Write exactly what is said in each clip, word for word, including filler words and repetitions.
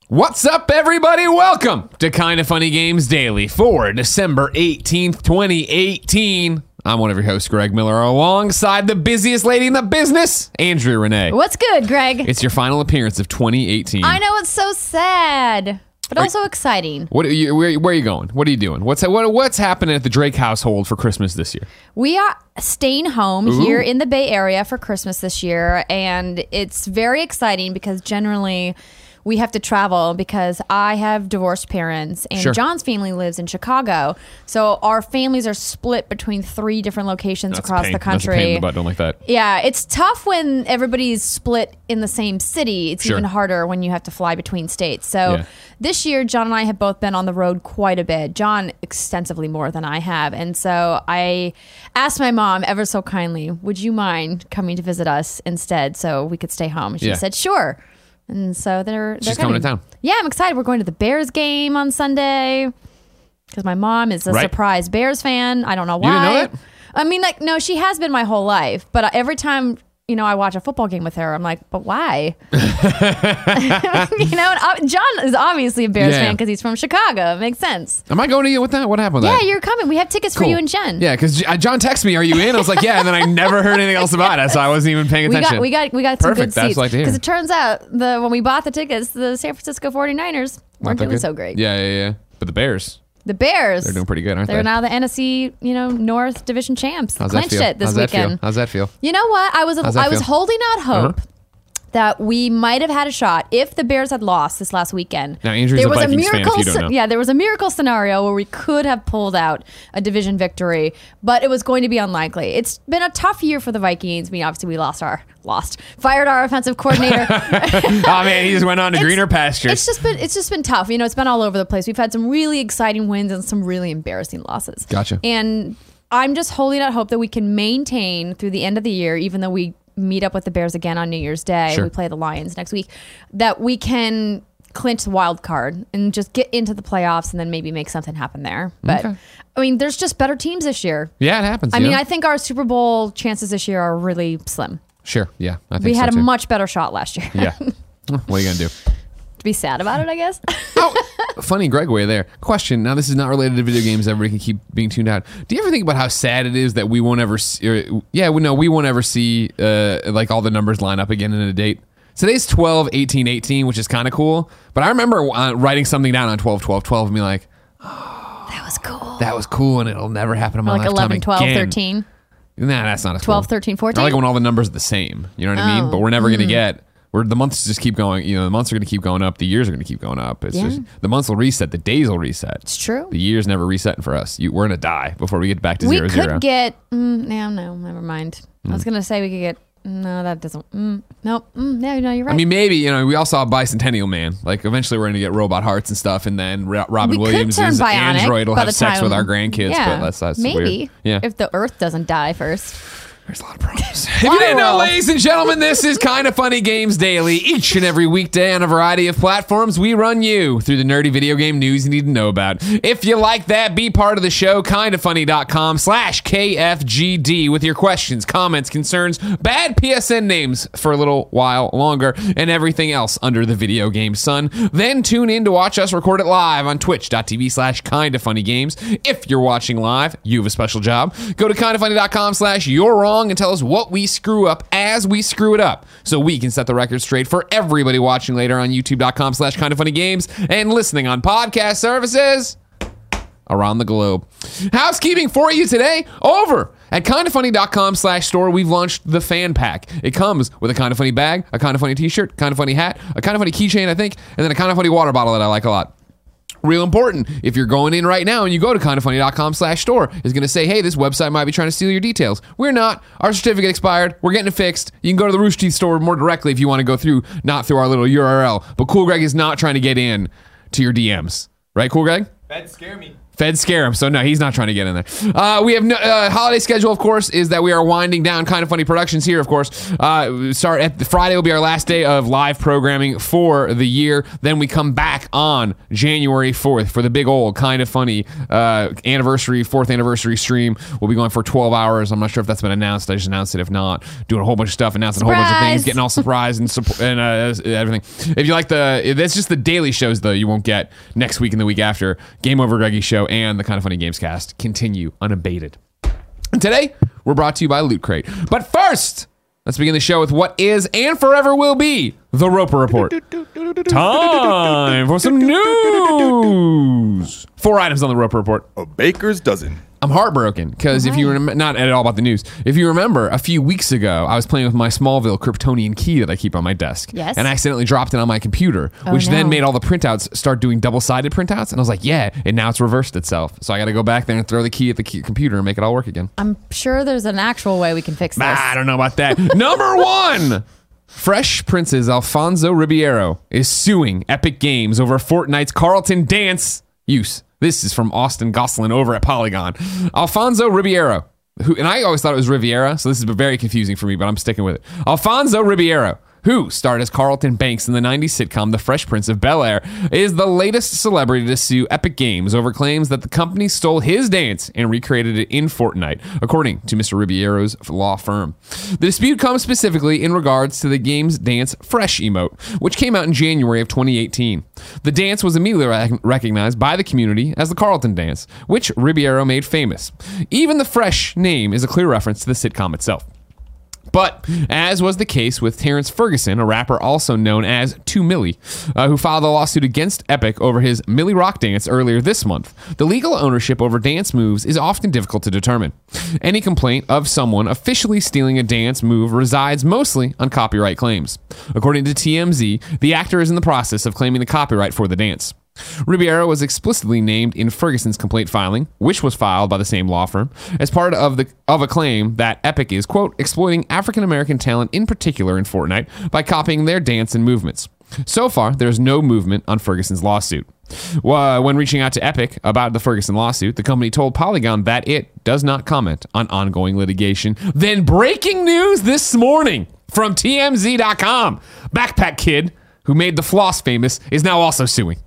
What's up, everybody? Welcome to Kinda Funny Games Daily for December eighteenth, twenty eighteen. I'm one of your hosts, Greg Miller, alongside the busiest lady in the business, Andrea Renee. What's good, Greg? It's your final appearance of twenty eighteen. I know, it's so sad, but Are- also exciting. What are you, where, where are you going? What are you doing? What's what, what's happening at the Drake household for Christmas this year? We are staying home Ooh. here in the Bay Area for Christmas this year, and it's very exciting because generally we have to travel because I have divorced parents and Sure. John's family lives in Chicago. So our families are split between three different locations That's across a pain. the country. That's a pain in the butt. Don't like that. Yeah, it's tough when everybody's split in the same city. It's Sure. even harder when you have to fly between states. So Yeah. this year, John and I have both been on the road quite a bit. John extensively more than I have. And so I asked my mom ever so kindly, would you mind coming to visit us instead so we could stay home? And she Yeah. said, sure. And so they're, they're She's coming to town. Yeah, I'm excited. We're going to the Bears game on Sunday because my mom is a Right. surprise Bears fan. I don't know why. You didn't know that? I mean, like, no, she has been my whole life. But every time, you know, I watch a football game with her, I'm like, but why? you know, and, uh, John is obviously a Bears Yeah. fan because he's from Chicago. It makes sense. Am I going to you with that? What happened with Yeah, that? you're coming. We have tickets for Cool. you and Jen. Yeah, because John texted me, "Are you in?" I was like, "Yeah," and then I never heard anything else about it, so I wasn't even paying We attention. got we got we got some Perfect. good That's seats what I like to hear. because it turns out the when we bought the tickets, the San Francisco forty-niners Not weren't that doing good? so great. Yeah, yeah, yeah. But the Bears, The Bears, they're doing pretty good, aren't They're they? now the N F C, you know, North Division champs. How's that Clinched feel? it this How's that weekend. feel? How's that feel? You know what? I was How's that I was feel? holding out hope Uh-huh. that we might have had a shot if the Bears had lost this last weekend. Now, Andrew's there a was Vikings fan, if miracle, you don't know. Yeah, there was a miracle scenario where we could have pulled out a division victory, but it was going to be unlikely. It's been a tough year for the Vikings. I mean, obviously we lost our lost fired our offensive coordinator. Oh man, he just went on to It's- greener pastures. It's just been it's just been tough. You know, it's been all over the place. We've had some really exciting wins and some really embarrassing losses. Gotcha. And I'm just holding out hope that we can maintain through the end of the year, even though we meet up with the Bears again on New Year's Day. Sure. We play the Lions next week. That we can clinch the wild card and just get into the playoffs and then maybe make something happen there. But Okay. I mean, there's just better teams this year. yeah, it happens. I you mean, know? I think our Super Bowl chances this year are really slim. sure. Yeah, I think We so had too. a much better shot last year. Yeah. What are you gonna do? To be sad about it, I guess. Oh, funny Greg way there. Question. Now, this is not related to video games. Everybody can keep being tuned out. Do you ever think about how sad it is that we won't ever see, or, yeah, we, no, we won't ever see uh, like all the numbers line up again in a date? Today's twelve eighteen eighteen, which is kind of cool. But I remember uh, writing something down on twelve twelve twelve and being like, That was cool. that was cool and it'll never happen in my Like lifetime eleven, twelve, again. thirteen. Nah, that's not as twelve, cool. thirteen, I fourteen? like when all the numbers are the same. You know what I mean? Oh. But we're never going to get. We're, the months just keep going. You know, the months are going to keep going up. The years are going to keep going up. It's Yeah. just the months will reset. The days will reset. It's true. The years never resetting for us. You, we're going to die before we get back to We zero could zero. get. Mm, no, no, never mind. I was going to say we could get. No, that doesn't. Mm, nope. Mm, no, no, you're right. I mean, maybe, you know, we all saw Bicentennial Man. Like, eventually we're going to get robot hearts and stuff, and then Ro- Robin we could Williams' turn bionic android will by have the sex time- with our grandkids. Yeah, But that's, that's maybe. weird. Yeah. If the Earth doesn't die first. There's a lot of problems. If you didn't know, Viral. ladies and gentlemen, this is Kinda Funny Games Daily. Each and every weekday on a variety of platforms, we run you through the nerdy video game news you need to know about. If you like that, be part of the show, kindafunny.com slash KFGD with your questions, comments, concerns, bad P S N names for a little while longer, and everything else under the video game sun. Then tune in to watch us record it live on twitch.tv slash kindafunnygames. If you're watching live, you have a special job. Go to kindafunny.com slash you're wrong and tell us what we screw up as we screw it up so we can set the record straight for everybody watching later on youtube.com slash kindafunnygames and listening on podcast services around the globe. Housekeeping for you today over at kindafunny.com slash store. We've launched the fan pack. It comes with a Kinda Funny bag, a Kinda Funny t-shirt, Kinda Funny hat, a Kinda Funny keychain, I think, and then a Kinda Funny water bottle that I like a lot. Real important. If you're going in right now and you go to kindafunny.com slash store, it's going to say, hey, this website might be trying to steal your details. We're not. Our certificate expired. We're getting it fixed. You can go to the Rooster Teeth store more directly if you want to go through, not through our little U R L. But Cool Greg is not trying to get in to your D Ms. Right, Cool Greg? That'd scare me. Fed scare him, so no, he's not trying to get in there. Uh, we have no uh, holiday schedule, of course, is that we are winding down Kind of Funny Productions here, of course. Uh, start at Friday will be our last day of live programming for the year. Then we come back on January fourth for the big old Kind of Funny uh, anniversary, fourth anniversary stream. We'll be going for twelve hours. I'm not sure if that's been announced. I just announced it. If not, doing a whole bunch of stuff, announcing Surprise! a whole bunch of things, getting all surprised and, supp- and uh, everything. If you like the, that's just the daily shows, though, you won't get next week and the week after. Game Over Greggy Show and the Kind of Funny Games Cast continue unabated. And today, we're brought to you by Loot Crate. But first, let's begin the show with what is and forever will be the Roper Report. Time for some news. Four items on the Roper Report. A baker's dozen. I'm heartbroken because if you remember, not at all about the news, if you remember, a few weeks ago, I was playing with my Smallville Kryptonian key that I keep on my desk. Yes. And I accidentally dropped it on my computer, Oh, which then no. made all the printouts start doing double-sided printouts. And I was like, yeah, and now it's reversed itself. So I got to go back there and throw the key at the key- computer and make it all work again. I'm sure there's an actual way we can fix this. Ah, I don't know about that. Number one. Fresh Prince's Alfonso Ribeiro is suing Epic Games over Fortnite's Carlton dance use. This is from Austin Goslin over at Polygon. Alfonso Ribeiro, who, and I always thought it was Riviera, so this is very confusing for me, but I'm sticking with it. Alfonso Ribeiro, who starred as Carlton Banks in the nineties sitcom The Fresh Prince of Bel-Air, is the latest celebrity to sue Epic Games over claims that the company stole his dance and recreated it in Fortnite, according to Mister Ribeiro's law firm. The dispute comes specifically in regards to the game's dance Fresh emote, which came out in January of twenty eighteen. The dance was immediately rec- recognized by the community as the Carlton dance, which Ribeiro made famous. Even the Fresh name is a clear reference to the sitcom itself. But, as was the case with Terrence Ferguson, a rapper also known as two Milli, uh, who filed a lawsuit against Epic over his Milli Rock dance earlier this month, the legal ownership over dance moves is often difficult to determine. Any complaint of someone officially stealing a dance move resides mostly on copyright claims. According to T M Z, the actor is in the process of claiming the copyright for the dance. Ribeiro was explicitly named in Ferguson's complaint filing, which was filed by the same law firm, as part of the of a claim that Epic is, quote, exploiting African-American talent in particular in Fortnite by copying their dance and movements. So far, there's no movement on Ferguson's lawsuit. Uh, when reaching out to Epic about the Ferguson lawsuit, the company told Polygon that it does not comment on ongoing litigation. Then breaking news this morning from T M Z dot com. Backpack Kid, who made the floss famous, is now also suing.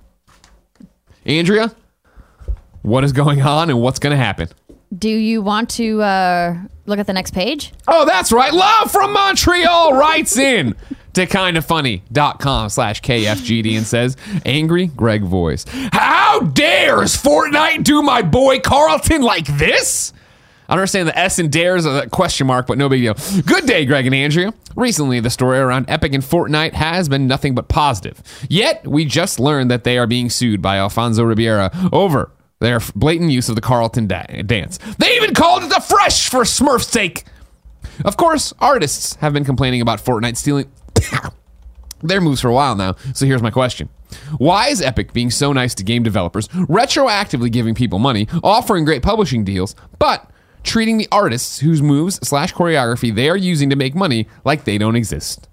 Andrea, what is going on and what's going to happen? Do you want to uh, look at the next page? Oh, that's right. Love from Montreal writes in to kindafunny.com slash KFGD and says, Angry Greg voice. How dares Fortnite do my boy Carlton like this? I understand the S and dares are a question mark, but no big deal. Good day, Greg and Andrea. Recently, the story around Epic and Fortnite has been nothing but positive. Yet, we just learned that they are being sued by Alfonso Ribeiro over their blatant use of the Carlton da- dance. They even called it the Fresh for Smurf's sake. Of course, artists have been complaining about Fortnite stealing their moves for a while now, so here's my question. Why is Epic being so nice to game developers, retroactively giving people money, offering great publishing deals, but treating the artists whose moves slash choreography they are using to make money like they don't exist?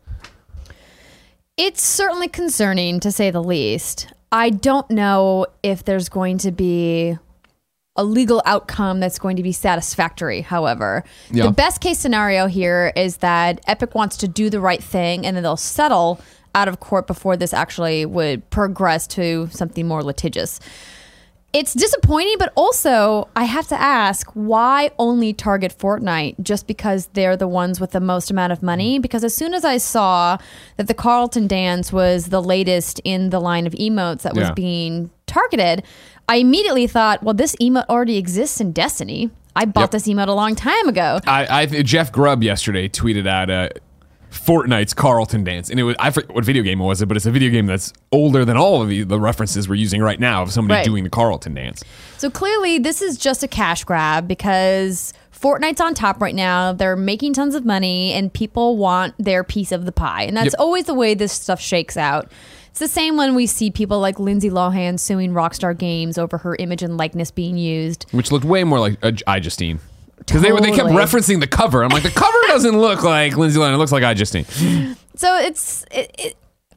It's certainly concerning, to say the least. I don't know if there's going to be a legal outcome that's going to be satisfactory, however. Yeah. The best case scenario here is that Epic wants to do the right thing and then they'll settle out of court before this actually would progress to something more litigious. It's disappointing, but also I have to ask, why only target Fortnite just because they're the ones with the most amount of money? Because as soon as I saw that the Carlton dance was the latest in the line of emotes that was Yeah. being targeted, I immediately thought, well, this emote already exists in Destiny. I bought Yep. this emote a long time ago. I, I Jeff Grubb yesterday tweeted out uh, Fortnite's Carlton dance, and it was I forget what video game it was, but it's a video game that's older than all of the, the references we're using right now of somebody Right. doing the Carlton dance. So clearly this is just a cash grab because Fortnite's on top right now. They're making tons of money and people want their piece of the pie. And that's Yep. always the way this stuff shakes out. It's the same when we see people like Lindsay Lohan suing Rockstar Games over her image and likeness being used. Which looked way more like uh, iJustine. Because they, they kept Totally. referencing the cover. I'm like, the cover doesn't look like Lindsay Lohan. It looks like iJustine. So it's... It, it,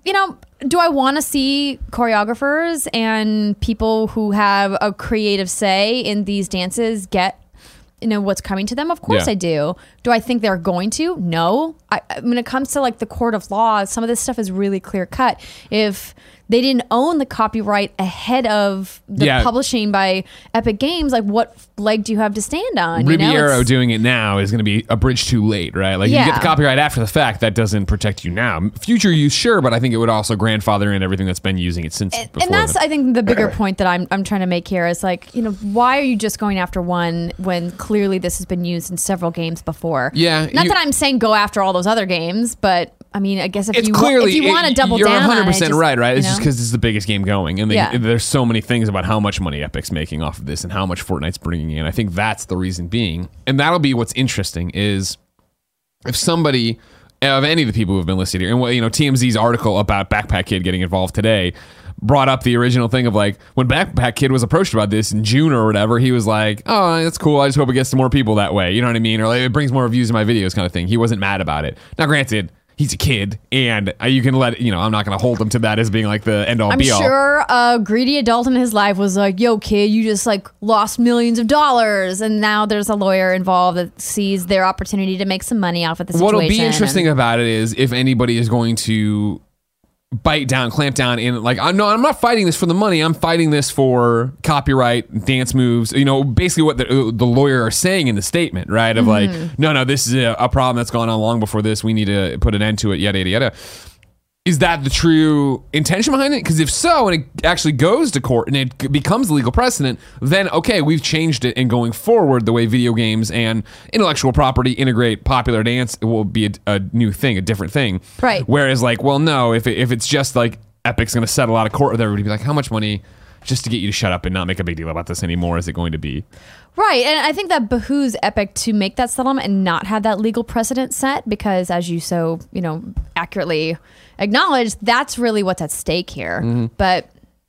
you know, do I want to see choreographers and people who have a creative say in these dances get, you know, what's coming to them? Of course Yeah. I do. Do I think they're going to? No. I, when it comes to like the court of law, some of this stuff is really clear cut. If they didn't own the copyright ahead of the Yeah. publishing by Epic Games, like what leg do you have to stand on? You know, Ribeiro it's- doing it now is going to be a bridge too late, right? Like you Yeah. get the copyright after the fact, that doesn't protect you now. Future use, sure, but I think it would also grandfather in everything that's been using it since And, before. and that's, then. I think, the bigger point that I'm I'm trying to make here is like, you know, why are you just going after one when clearly this has been used in several games before? Yeah, Not you- that I'm saying go after all those other games, but I mean, I guess if It's you clearly wa- if you want to it- double you're down, one hundred on it, percent just, right, right? It's you just know? because this is the biggest game going, and they, Yeah. there's so many things about how much money Epic's making off of this and how much Fortnite's bringing in. I think that's the reason being, and that'll be what's interesting is if somebody of any of the people who've been listed here, and what you know, T M Z's article about Backpack Kid getting involved today brought up the original thing of like when Backpack Kid was approached about this in June or whatever, he was like, "Oh, that's cool. I just hope it gets to more people that way." You know what I mean? Or like it brings more views in my videos, kind of thing. He wasn't mad about it. Now, granted, he's a kid, and uh, you can let you know. I'm not going to hold him to that as being like the end all I'm be all. sure a greedy adult in his life was like, yo, kid, you just like lost millions of dollars. And now there's a lawyer involved that sees their opportunity to make some money off of the situation. What'll be interesting and- about it is if anybody is going to bite down, clamp down, and like, I'm no, I'm not fighting this for the money. I'm fighting this for copyright, dance moves. You know, basically what the, the lawyer are saying in the statement, right? Of Mm-hmm. like, no, no, this is a, a problem that's gone on long before this. We need to put an end to it. Yada yada yada. Is that the true intention behind it? Because if so, and it actually goes to court and it becomes legal precedent, then okay, we've changed it. And going forward, the way video games and intellectual property integrate popular dance, it will be a, a new thing, a different thing. Right. Whereas, like, well, no, if it, if it's just like Epic's going to settle out of court with everybody, be like, how much money just to get you to shut up and not make a big deal about this anymore is it going to be? Right, and I think that behooves Epic to make that settlement and not have that legal precedent set because, as you so you know accurately acknowledged, that's really what's at stake here. Mm-hmm. But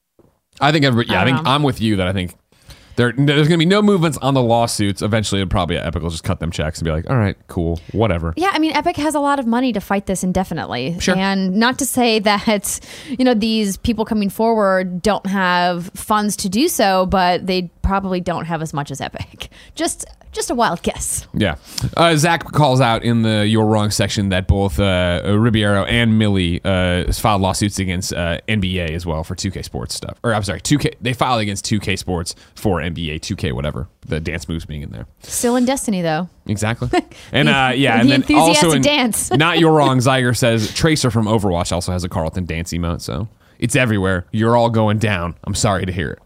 I think everybody, yeah, I, I don't think know. I'm with you that I think there, there's going to be no movements on the lawsuits. Eventually, it'll probably Epic will just cut them checks and be like, all right, cool, whatever. yeah, I mean, Epic has a lot of money to fight this indefinitely, Sure. and not to say that you know these people coming forward don't have funds to do so, but they probably don't have as much as Epic. Just just a wild guess. Yeah. Uh, Zach calls out in the You're Wrong section that both uh, Ribeiro and Millie uh, filed lawsuits against uh, N B A as well for two K Sports stuff. Or I'm sorry, two K. They filed against two K Sports for N B A, two K, whatever. The dance moves being in there. Still in Destiny, though. Exactly. And uh, yeah, and The then enthusiastic also in dance. Not You're Wrong, Zyger says Tracer from Overwatch also has a Carlton dance emote, so it's everywhere. You're all going down. I'm sorry to hear it.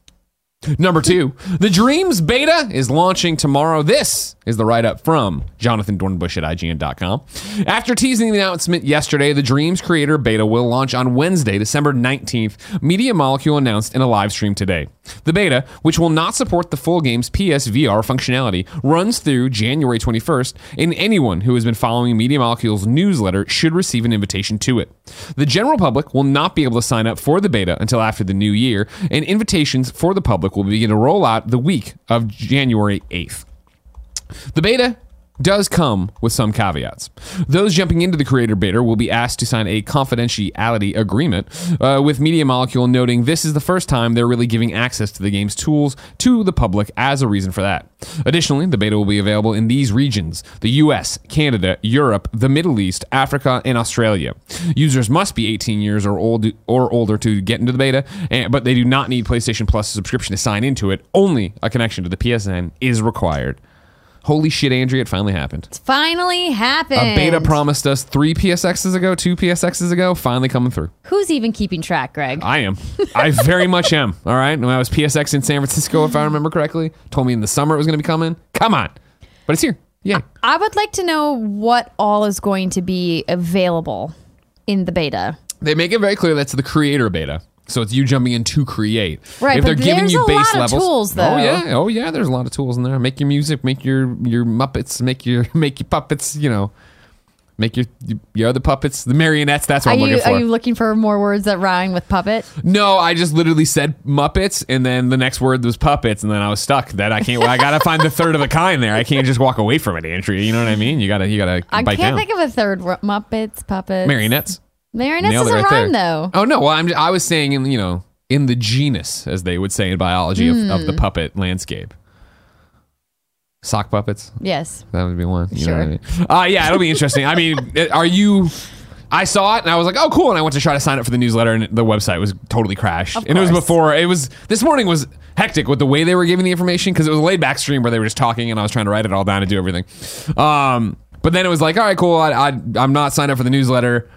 Number two, The Dreams beta is launching tomorrow. This is the write-up from Jonathan Dornbush at I G N dot com. After teasing the announcement yesterday, The Dreams creator beta will launch on Wednesday, December nineteenth. Media Molecule announced in a live stream today. The beta, which will not support the full game's P S V R functionality, runs through January twenty-first, and anyone who has been following Media Molecule's newsletter should receive an invitation to it. The general public will not be able to sign up for the beta until after the new year, and invitations for the public will begin to roll out the week of January eighth. The beta does come with some caveats. Those jumping into the creator beta will be asked to sign a confidentiality agreement uh, with Media Molecule, noting this is the first time they're really giving access to the game's tools to the public as a reason for that. Additionally, the beta will be available in these regions: the U S, Canada, Europe, the Middle East, Africa, and Australia. Users must be eighteen years or old or older to get into the beta, and, but they do not need PlayStation Plus subscription to sign into it. Only a connection to the P S N is required. Holy shit, Andrea, it finally happened. It's finally happened. A beta promised us three P S Xs ago, two P S Xs ago, finally coming through. Who's even keeping track, Greg? I am. I very much am. All right. When I was P S X in San Francisco, if I remember correctly, told me in the summer it was going to be coming. Come on. But it's here. Yeah. I would like to know what all is going to be available in the beta. They make it very clear that's the creator beta. So it's you jumping in to create. Right, if they're but giving there's you a base lot of levels, tools, though. Oh yeah, oh yeah, there's a lot of tools in there. Make your music, make your your Muppets, make your make your puppets. You know, make your your other puppets, the marionettes. That's what Are I'm you looking for. are you looking for more words that rhyme with puppet? No, I just literally said Muppets, and then the next word was puppets, and then I was stuck. That I can't. I gotta find the third of a kind there. I can't just walk away from it, Andrea. You know what I mean? You gotta you gotta I bite can't down. think of a third word. Muppets, puppets, Marionettes. Marionettes Nailed it doesn't right rhyme, there. though. Oh, no. Well, I'm, I was saying, in you know, in the genus, as they would say in biology, of, of the Hmm. puppet landscape. Sock puppets? Yes. That would be one. You Sure. know what I mean? Uh, yeah, it'll be interesting. I mean, it- are you... I saw it and I was like, oh, cool. And I went to try to sign up for the newsletter and the website was totally crashed. Of And it was course. before, it was, this morning was hectic with the way they were giving the information because it was a laid back stream where they were just talking and I was trying to write it all down and do everything. Um, but then it was like, all right, cool. I, I, I'm not signed up for the newsletter.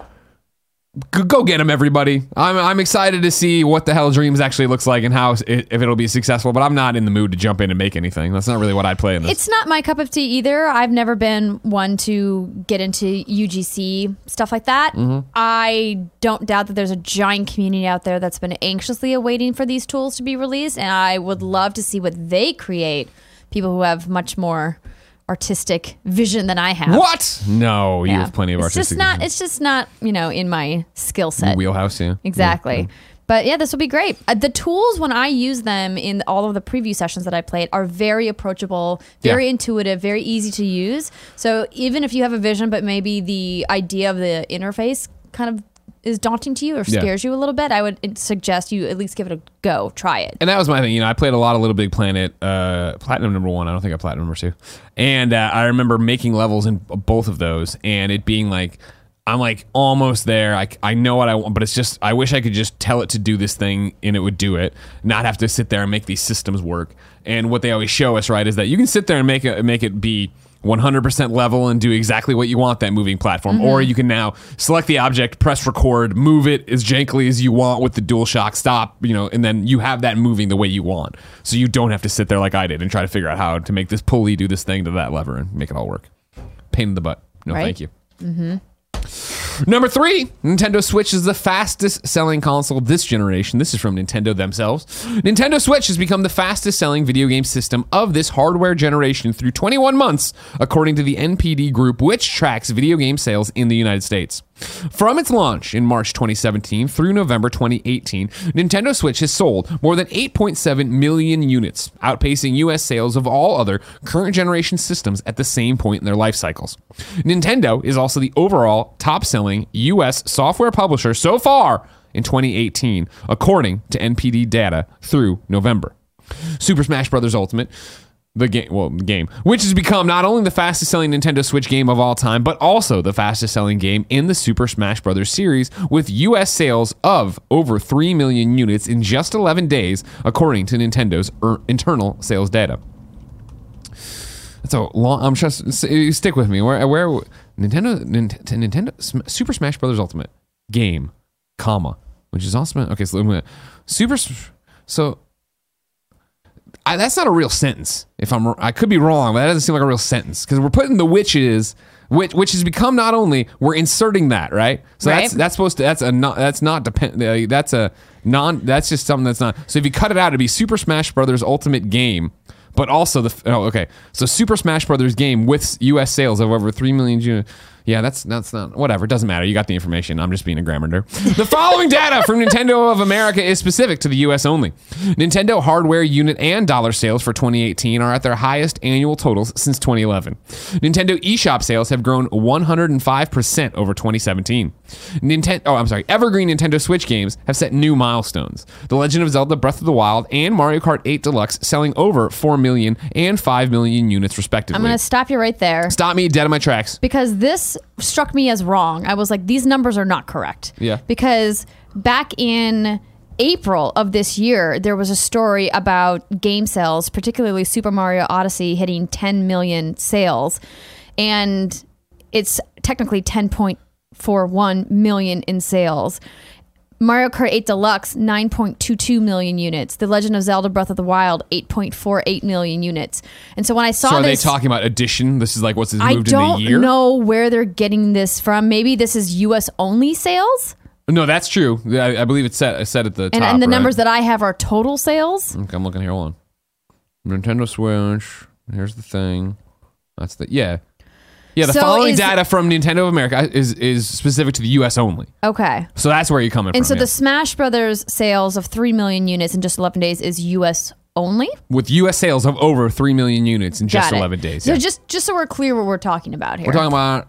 G- Go get them, everybody. I'm I'm excited to see what the hell Dreams actually looks like and how it, if it'll be successful. But I'm not in the mood to jump in and make anything. That's not really what I'd play in this. It's not my cup of tea either. I've never been one to get into U G C stuff like that. Mm-hmm. I don't doubt that there's a giant community out there that's been anxiously awaiting for these tools to be released, and I would love to see what they create. People who have much more artistic vision than I have. What? No, you Yeah. have plenty of it's artistic just not. vision. It's just not. You know, in my skill set. Wheelhouse, yeah. Exactly. Yeah. But yeah, this will be great. Uh, the tools, when I use them in all of the preview sessions that I played, are very approachable, very Yeah. intuitive, very easy to use. So even if you have a vision, but maybe the idea of the interface kind of is daunting to you or Yeah. scares you a little bit, I would suggest you at least give it a go. Try it. And that was my thing. You know, I played a lot of Little Big Planet, uh, Platinum number one. I don't think I Platinum number two. And uh, I remember making levels in both of those and it being like, I'm like almost there. I, I know what I want, but it's just, I wish I could just tell it to do this thing and it would do it, not have to sit there and make these systems work. And what they always show us, right, is that you can sit there and make it, make it be one hundred percent level and do exactly what you want that moving platform. Mm-hmm. Or you can now select the object, press record, move it as jankily as you want with the DualShock, stop, you know, and then you have that moving the way you want. So you don't have to sit there like I did and try to figure out how to make this pulley do this thing to that lever and make it all work. Pain in the butt. No, Right? thank you. Mm-hmm. Number three, Nintendo Switch is the fastest selling console this generation. This is from Nintendo themselves. Nintendo Switch has become the fastest selling video game system of this hardware generation through twenty-one months, according to the N P D Group, which tracks video game sales in the United States. From its launch in March twenty seventeen through November twenty eighteen, Nintendo Switch has sold more than eight point seven million units, outpacing U S sales of all other current generation systems at the same point in their life cycles. Nintendo is also the overall top-selling U S software publisher so far in twenty eighteen, according to N P D data through November. Super Smash Bros. Ultimate, the game, well, the game, which has become not only the fastest selling Nintendo Switch game of all time, but also the fastest selling game in the Super Smash Bros. Series, with U S sales of over three million units in just eleven days, according to Nintendo's er- internal sales data. That's a long. I'm just s- stick with me. Where, where Nintendo, Nintendo, Nintendo, Sm- Super Smash Bros. Ultimate game, comma, which is also okay. So I'm gonna, Super. S- So. I, that's not a real sentence. If I'm, I could be wrong, but that doesn't seem like a real sentence because we're putting the witches, which which has become not only we're inserting that right. So Right. that's that's supposed to that's a not that's not depend uh, that's a non that's just something that's not. So if you cut it out, it'd be Super Smash Brothers Ultimate Game, but also the oh okay. So Super Smash Brothers Game with U S sales of over three million units. Yeah, that's that's not whatever. It doesn't matter. You got the information. I'm just being a grammar nerd. The following data from Nintendo of America is specific to the U S only. Nintendo hardware unit and dollar sales for twenty eighteen are at their highest annual totals since twenty eleven. Nintendo eShop sales have grown one hundred five percent over twenty seventeen. Nintendo, oh, I'm sorry. Evergreen Nintendo Switch games have set new milestones. The Legend of Zelda: Breath of the Wild and Mario Kart eight Deluxe selling over four million and five million units respectively. I'm going to stop you right there Stop me dead in my tracks. because this struck me as wrong. I was like, these numbers are not correct. Yeah. Because back in April of this year, there was a story about game sales, particularly Super Mario Odyssey hitting ten million sales. And it's technically ten point four one million in sales. Mario Kart eight Deluxe, nine point two two million units. The Legend of Zelda Breath of the Wild, eight point four eight million units. And so when I saw So are this, they talking about addition? This is like what's I moved in the don't year? know where they're getting this from. Maybe this is U S only sales. No, that's true. I, I believe it's set, it's set at the And, top. and the right? numbers that I have are total sales. Okay, I'm looking here. Hold on. Nintendo Switch. Here's the thing. That's the yeah, yeah. The So following is- data from Nintendo of America is is specific to the U S only. Okay. So that's where you're coming And from. so yeah. the Smash Brothers sales of three million units in just eleven days is U S only? With U S sales of over three million units in just Got it. eleven days. So yeah. just just so we're clear what we're talking about here. We're talking about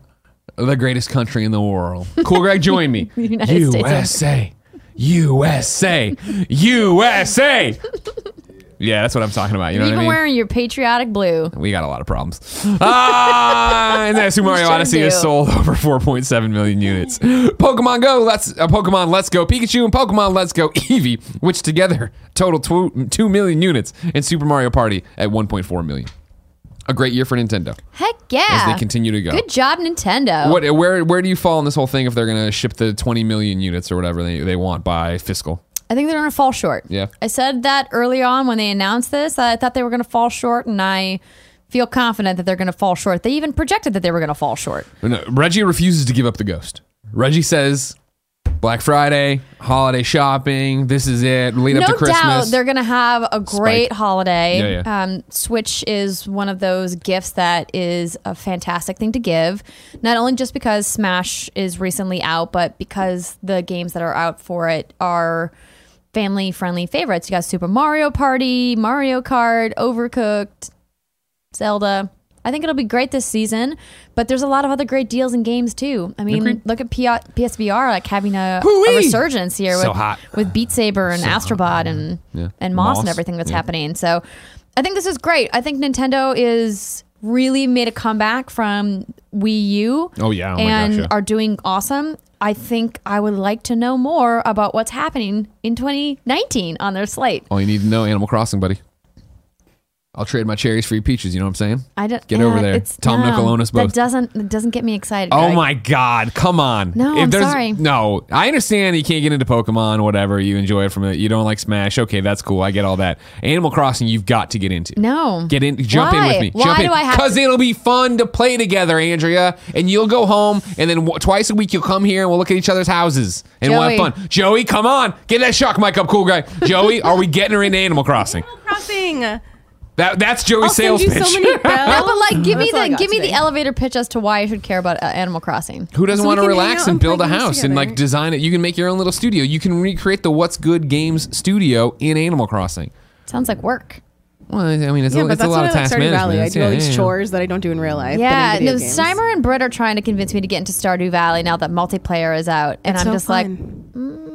the greatest country in the world. Cool Greg, join me. United U States. S A. U S A. U S A. Yeah, that's what I'm talking about. You know Even what I mean? wearing your patriotic blue. We got a lot of problems. Ah, and then Super Mario Sure Odyssey do. has sold over four point seven million units. Pokemon Go, let's uh, Pokemon Let's Go Pikachu and Pokemon Let's Go Eevee, which together total tw- two million units, and Super Mario Party at one point four million. A great year for Nintendo Heck yeah. as they continue to go. Good job, Nintendo. What, where, where do you fall in this whole thing if they're going to ship the twenty million units or whatever they, they want by fiscal? I think they're going to fall short. Yeah. I said that early on when they announced this. I thought they were going to fall short, and I feel confident that they're going to fall short. They even projected that they were going to fall short. No, Reggie refuses to give up the ghost. Reggie says Black Friday, holiday shopping, this is it, lead up No to Christmas. doubt they're going to have a great Spike. holiday. Yeah, yeah. Um, Switch is one of those gifts that is a fantastic thing to give, not only just because Smash is recently out, but because the games that are out for it are family-friendly favorites. You got Super Mario Party, Mario Kart, Overcooked, Zelda. I think it'll be great this season, but there's a lot of other great deals and games too. I mean, Agreed. look at P- PSVR like having a, Hoo-wee! a resurgence here So with, hot. with Beat Saber and So Astrobot and Yeah. and Moss, Moss, and everything that's yeah. happening. So I think this is great. I think Nintendo is really made a comeback from Wii U. Oh, yeah. Oh, my and gosh, yeah. are doing awesome. I think I would like to know more about what's happening in twenty nineteen on their slate. All you need to know, Animal Crossing, buddy. I'll trade my cherries for your peaches. You know what I'm saying? I don't Get yeah, over there. It's, Tom no, Nickel us both. That doesn't that doesn't get me excited. Oh Greg. my God! Come on. No, I'm there's- sorry. No, I understand you can't get into Pokemon, whatever. You enjoy it from it. You don't like Smash. Okay, that's cool. I get all that. Animal Crossing, you've got to get into. No. Get in. Jump Why? in with me. Why jump in. do I have Because to- it'll be fun to play together, Andrea. And you'll go home, and then w- twice a week you'll come here, and we'll look at each other's houses, and we'll have Joey. fun. Joey, come on, get that shock mic up, cool guy. Joey, are we getting her into Animal Crossing? Crossing. That that's Joey's I'll sales send you pitch. so many bells. No, but like, give me That's all I the got give me the today. elevator pitch as to why I should care about uh, Animal Crossing. Who doesn't So we want to can hang relax out and and build play a games house and together. like design it? You can make your own little studio. You can recreate the What's Good Games studio in Animal Crossing. Sounds like work. Well, I mean, it's, Yeah, a, but it's a that's lot what of I like task Stardew management. Valley. I It's- do all yeah, these yeah, yeah. chores that I don't do in real life. Yeah, but in no, video games. Steimer and Britt are trying to convince me to get into Stardew Valley now that multiplayer is out, and It's I'm so just fun.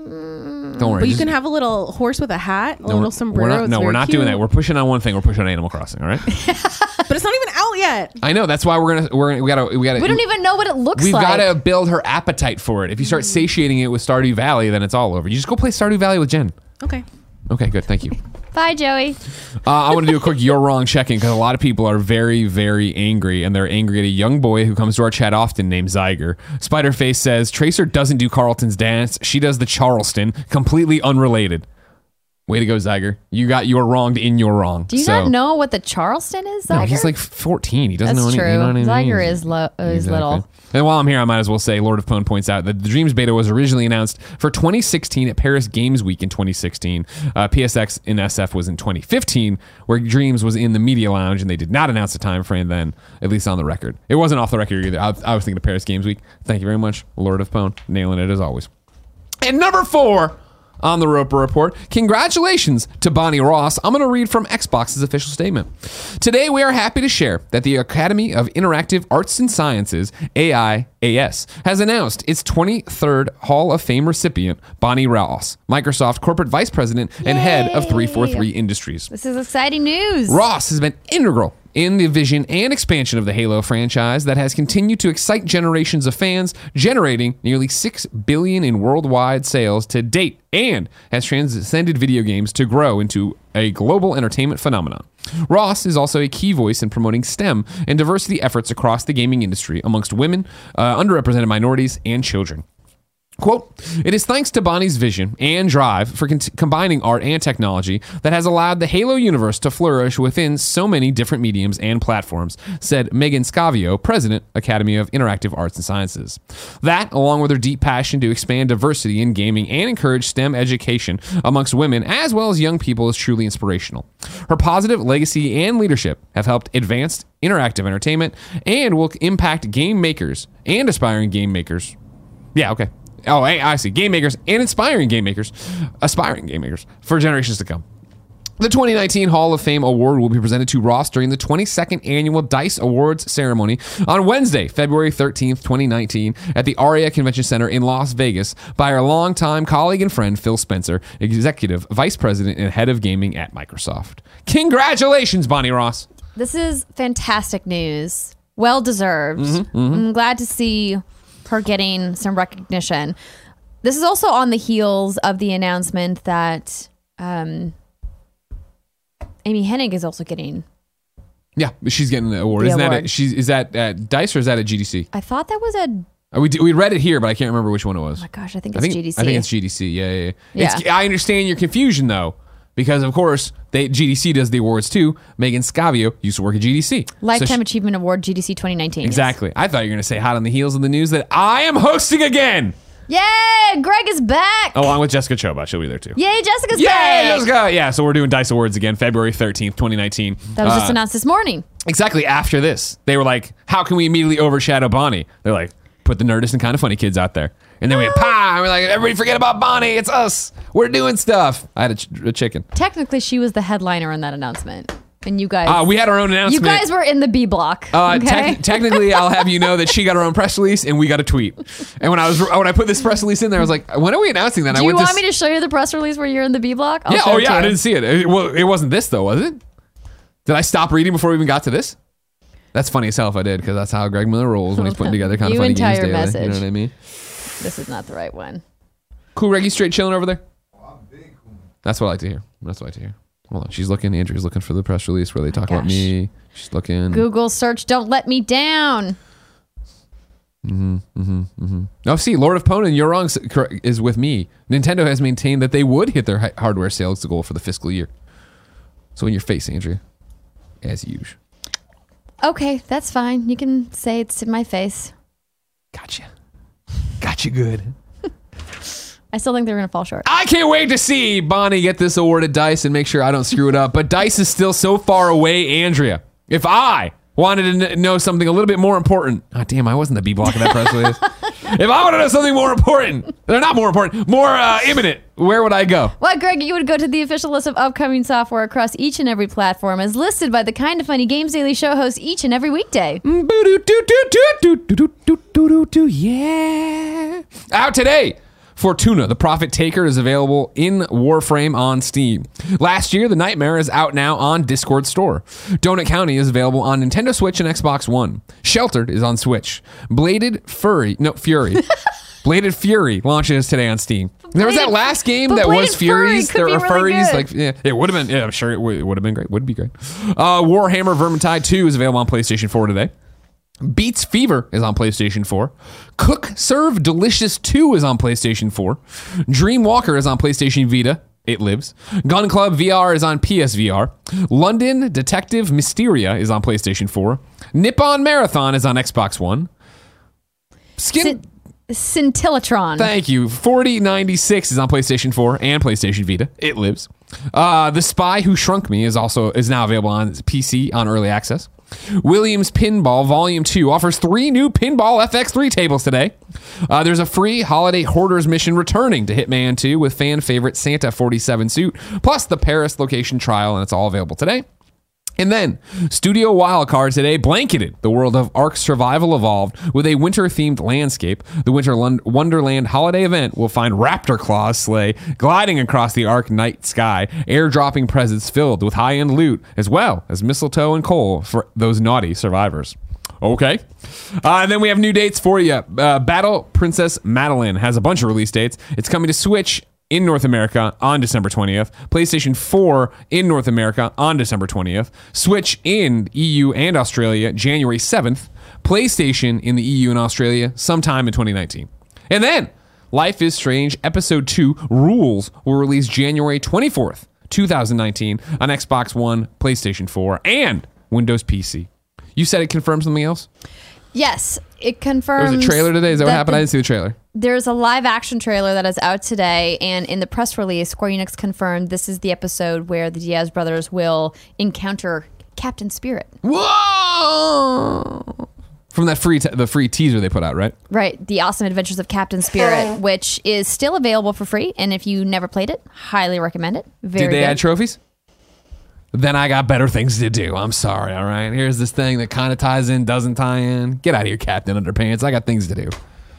Don't worry. But you just- can have a little horse with a hat, a no, little we're- sombrero. We're not, It's no, very we're not cute. doing that. We're pushing on one thing. We're pushing on Animal Crossing. All right. But it's not even out yet. I know. That's why we're gonna we're gonna we gotta we gotta. we don't even know what it looks We've like. got to build her appetite for it. If you start satiating it with Stardew Valley, then it's all over. You just go play Stardew Valley with Jen. Okay. Okay, good. Thank you. Bye, Joey. Uh, I want to do a quick you're wrong checking because a lot of people are very, very angry, and they're angry at a young boy who comes to our chat often named Zyger. Spiderface says Tracer doesn't do Carlton's dance; she does the Charleston, completely unrelated. Way to go, Zyger! You got your wronged in your wrong. Do you so, not know what the Charleston is, No, Zyger? he's like fourteen. He doesn't That's know any. true. You know what I mean? Zyger is lo- is Exactly. little. And while I'm here, I might as well say Lord of Pwn points out that the Dreams beta was originally announced for twenty sixteen at Paris Games Week in twenty sixteen. Uh, P S X in S F was in twenty fifteen, where Dreams was in the Media Lounge, and they did not announce a time frame then, at least on the record. It wasn't off the record either. I, I was thinking of Paris Games Week. Thank you very much, Lord of Pwn. Nailing it as always. And number four on the Roper Report, congratulations to Bonnie Ross. I'm going to read from Xbox's official statement. Today, we are happy to share that the Academy of Interactive Arts and Sciences, A I A S, has announced its twenty-third Hall of Fame recipient, Bonnie Ross, Microsoft Corporate Vice President and Head of three forty-three Industries. This is exciting news. Ross has been integral in the vision and expansion of the Halo franchise that has continued to excite generations of fans, generating nearly six billion dollars in worldwide sales to date, and has transcended video games to grow into a global entertainment phenomenon. Ross is also a key voice in promoting STEM and diversity efforts across the gaming industry amongst women, uh, underrepresented minorities, and children. Quote, it is thanks to Bonnie's vision and drive for con- combining art and technology that has allowed the Halo universe to flourish within so many different mediums and platforms, said Megan Scavio, President, Academy of Interactive Arts and Sciences. That, along with her deep passion to expand diversity in gaming and encourage STEM education amongst women as well as young people, is truly inspirational. Her positive legacy and leadership have helped advance interactive entertainment and will impact game makers and aspiring game makers. Yeah, okay. Oh, hey, I see. Game makers and inspiring game makers, aspiring game makers for generations to come. The twenty nineteen Hall of Fame award will be presented to Ross during the twenty-second annual Dice Awards ceremony on Wednesday, February thirteenth, twenty nineteen, at the Aria Convention Center in Las Vegas by our longtime colleague and friend Phil Spencer, Executive Vice President and Head of Gaming at Microsoft. Congratulations, Bonnie Ross. This is fantastic news. Well deserved. Mm-hmm, mm-hmm. I'm glad to see her getting some recognition. This is also on the heels of the announcement that um, Amy Hennig is also getting. Yeah, she's getting the award. The Isn't award. that at, she's, is that at DICE or is that at G D C? I thought that was a. Uh, We, d- we read it here, but I can't remember which one it was. Oh my gosh, I think I it's think, G D C. I think it's G D C. Yeah, yeah, yeah. Yeah. It's, I understand your confusion, though, because, of course, they, G D C does the awards, too. Megan Scavio used to work at G D C. Lifetime So she- Achievement Award G D C twenty nineteen. Exactly. I thought you were going to say hot on the heels of the news that I am hosting again, Yay! Greg is back. along with Jessica Choba. She'll be there, too. Yay, Jessica's Yay, back. Jessica! Yeah, so we're doing DICE Awards again, February thirteenth, twenty nineteen. That was just Uh, announced this morning. Exactly after this. They were like, how can we immediately overshadow Bonnie? They're like, put the Nerdist and Kind of Funny kids out there. And then we went, pa! And we're like, everybody forget about Bonnie. It's us. We're doing stuff. I had a, ch- a chicken. Technically, she was the headliner in that announcement. And you guys. Uh, we had our own You announcement. guys were in the B block. Uh, okay? tec- technically, I'll have you know that she got her own press release and we got a tweet. And when I was when I put this press release in there, I was like, when are we announcing that? Do I you went want to, me to show you the press release where you're in the B block? I'll Yeah. show Oh it yeah. to I you. didn't see it. it. Well, it wasn't this though, was it? Did I stop reading before we even got to this? That's funny as hell if I did, because that's how Greg Miller rolls when he's putting together kind You of funny entire games daily. message. You know what I mean? This is not the right one. Cool, Reggie, straight chilling over there. That's what I like to hear. That's what I like to hear. Hold on, she's looking. Andrew's looking for the press release where they talk about gosh. me. She's looking. Google search, don't let me down. Oh, see, Lord of Ponan, you're wrong. Is with me. Nintendo has maintained that they would hit their hi- hardware sales goal for the fiscal year. So in your face, Andrea, as usual. Okay, that's fine. You can say it's in my face. Gotcha. Gotcha. Good. I still think they're going to fall short. I can't wait to see Bonnie get this award at DICE and make sure I don't screw it up. But DICE is still so far away, Andrea. If I wanted to kn- know something a little bit more important, oh damn, I wasn't the B block of that press release. If I want to know something more important, they're not more important, more uh, imminent, where would I go? Well, Greg, you would go to the official list of upcoming software across each and every platform as listed by the Kind of Funny Games Daily show host each and every weekday. Yeah. Out today. Fortuna, the Profit Taker, is available in Warframe on Steam. Last year, The Nightmare is out now on Discord Store. Donut County is available on Nintendo Switch and Xbox One. Sheltered is on Switch. Bladed Furry, no, Fury. Bladed Fury launches today on Steam. There was that Bladed- last game but that Bladed was Fury Furies. could There be were really furries. good. Like, yeah, it would have been. Yeah, I'm sure it would, it would have been great. Would be great. Uh, Warhammer Vermintide two is available on PlayStation four today. Beats Fever is on PlayStation four. Cook Serve Delicious two is on PlayStation four. Dreamwalker is on PlayStation Vita. It lives. Gun Club V R is on P S V R. London Detective Mysteria is on PlayStation four. Nippon Marathon is on Xbox One. Skin... Scin- Scintillatron. Thank you. forty ninety-six is on PlayStation four and PlayStation Vita. It lives. Uh, The Spy Who Shrunk Me is also is now available on P C on early access. Williams Pinball Volume two offers three new Pinball F X three tables today. Uh, there's a free Holiday Hoarders mission returning to Hitman two with fan favorite Santa forty-seven suit, plus the Paris location trial, and it's all available today. And then, Studio Wildcard today blanketed the world of Ark Survival Evolved with a winter-themed landscape. The Winter Lund- Wonderland holiday event will find Raptor Claw's sleigh gliding across the Ark night sky, airdropping presents filled with high-end loot, as well as mistletoe and coal for those naughty survivors. Okay. Uh, and then we have new dates for you. Uh, Battle Princess Madeline has a bunch of release dates. It's coming to Switch in North America on December twentieth, PlayStation four in North America on December twentieth, Switch in E U and Australia January seventh, PlayStation in the E U and Australia sometime in twenty nineteen. And then Life is Strange Episode two Rules will release January twenty-fourth, twenty nineteen on Xbox One, PlayStation four, and Windows P C. You said it confirmed something else? Yes, it There confirms. was a trailer today. Is that what that happened? the- I didn't see the trailer. There's a live action trailer that is out today, and in the press release, Square Enix confirmed this is the episode where the Diaz brothers will encounter Captain Spirit. Whoa! From that free, te- the free teaser they put out, right? Right, The Awesome Adventures of Captain Spirit, which is still available for free, and if you never played it, highly recommend it. Very Did they good. add trophies? then I got better things to do. I'm sorry, all right? Here's this thing that kind of ties in, doesn't tie in. Get out of here, Captain Underpants. I got things to do.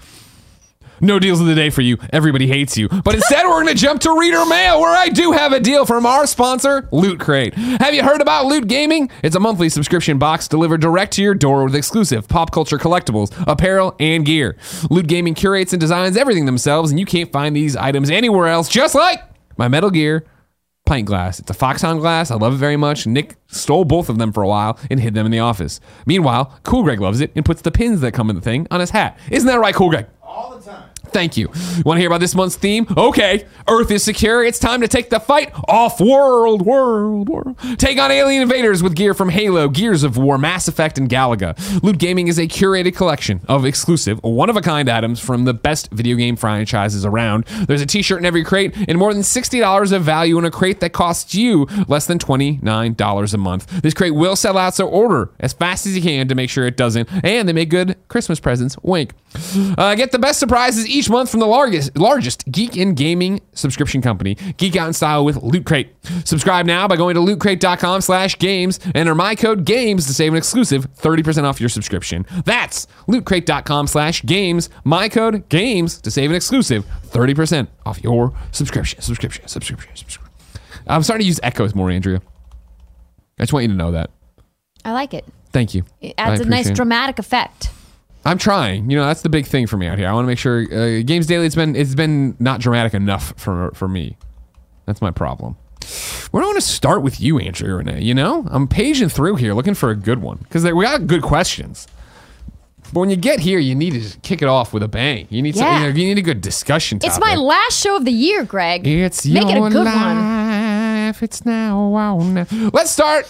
No deals of the day for you. Everybody hates you. But instead, we're going to jump to Reader Mail, where I do have a deal from our sponsor, Loot Crate. Have you heard about Loot Gaming? It's a monthly subscription box delivered direct to your door with exclusive pop culture collectibles, apparel, and gear. Loot Gaming curates and designs everything themselves, and you can't find these items anywhere else, just like my Metal Gear pint glass. It's a Foxhound glass. I love it very much. Nick stole both of them for a while and hid them in the office. Meanwhile, Cool Greg loves it and puts the pins that come in the thing on his hat. Isn't that right, Cool Greg? All the time. Thank you. Want to hear about this month's theme? Okay. Earth is secure. It's time to take the fight off world, world, world. Take on alien invaders with gear from Halo, Gears of War, Mass Effect, and Galaga. Loot Gaming is a curated collection of exclusive, one-of-a-kind items from the best video game franchises around. There's a t-shirt in every crate and more than sixty dollars of value in a crate that costs you less than twenty-nine dollars a month. This crate will sell out, so order as fast as you can to make sure it doesn't. And they make good Christmas presents. Wink. Uh, get the best surprises each month from the largest, largest geek and gaming subscription company. Geek out in style with Loot Crate. Subscribe now by going to lootcrate.com slash games. Enter my code GAMES to save an exclusive thirty percent off your subscription. That's lootcrate.com slash games. My code GAMES to save an exclusive thirty percent off your subscription. Subscription. Subscription. Subscription. I'm starting to use echoes more, Andrea. I just want you to know that. I like it. Thank you. It adds I a nice appreciate it. dramatic effect. I'm trying. You know, that's the big thing for me out here. I want to make sure uh, Games Daily. It's been it's been not dramatic enough for for me. That's my problem. Where do I want to start with you, Andrea Renee? You know, I'm paging through here looking for a good one because we got good questions. But when you get here, you need to just kick it off with a bang. You need Yeah. some, you, know, you need a good discussion topic. It's my last show of the year, Greg. It's Make it a your good one. life. It's now. Wow, now. Let's start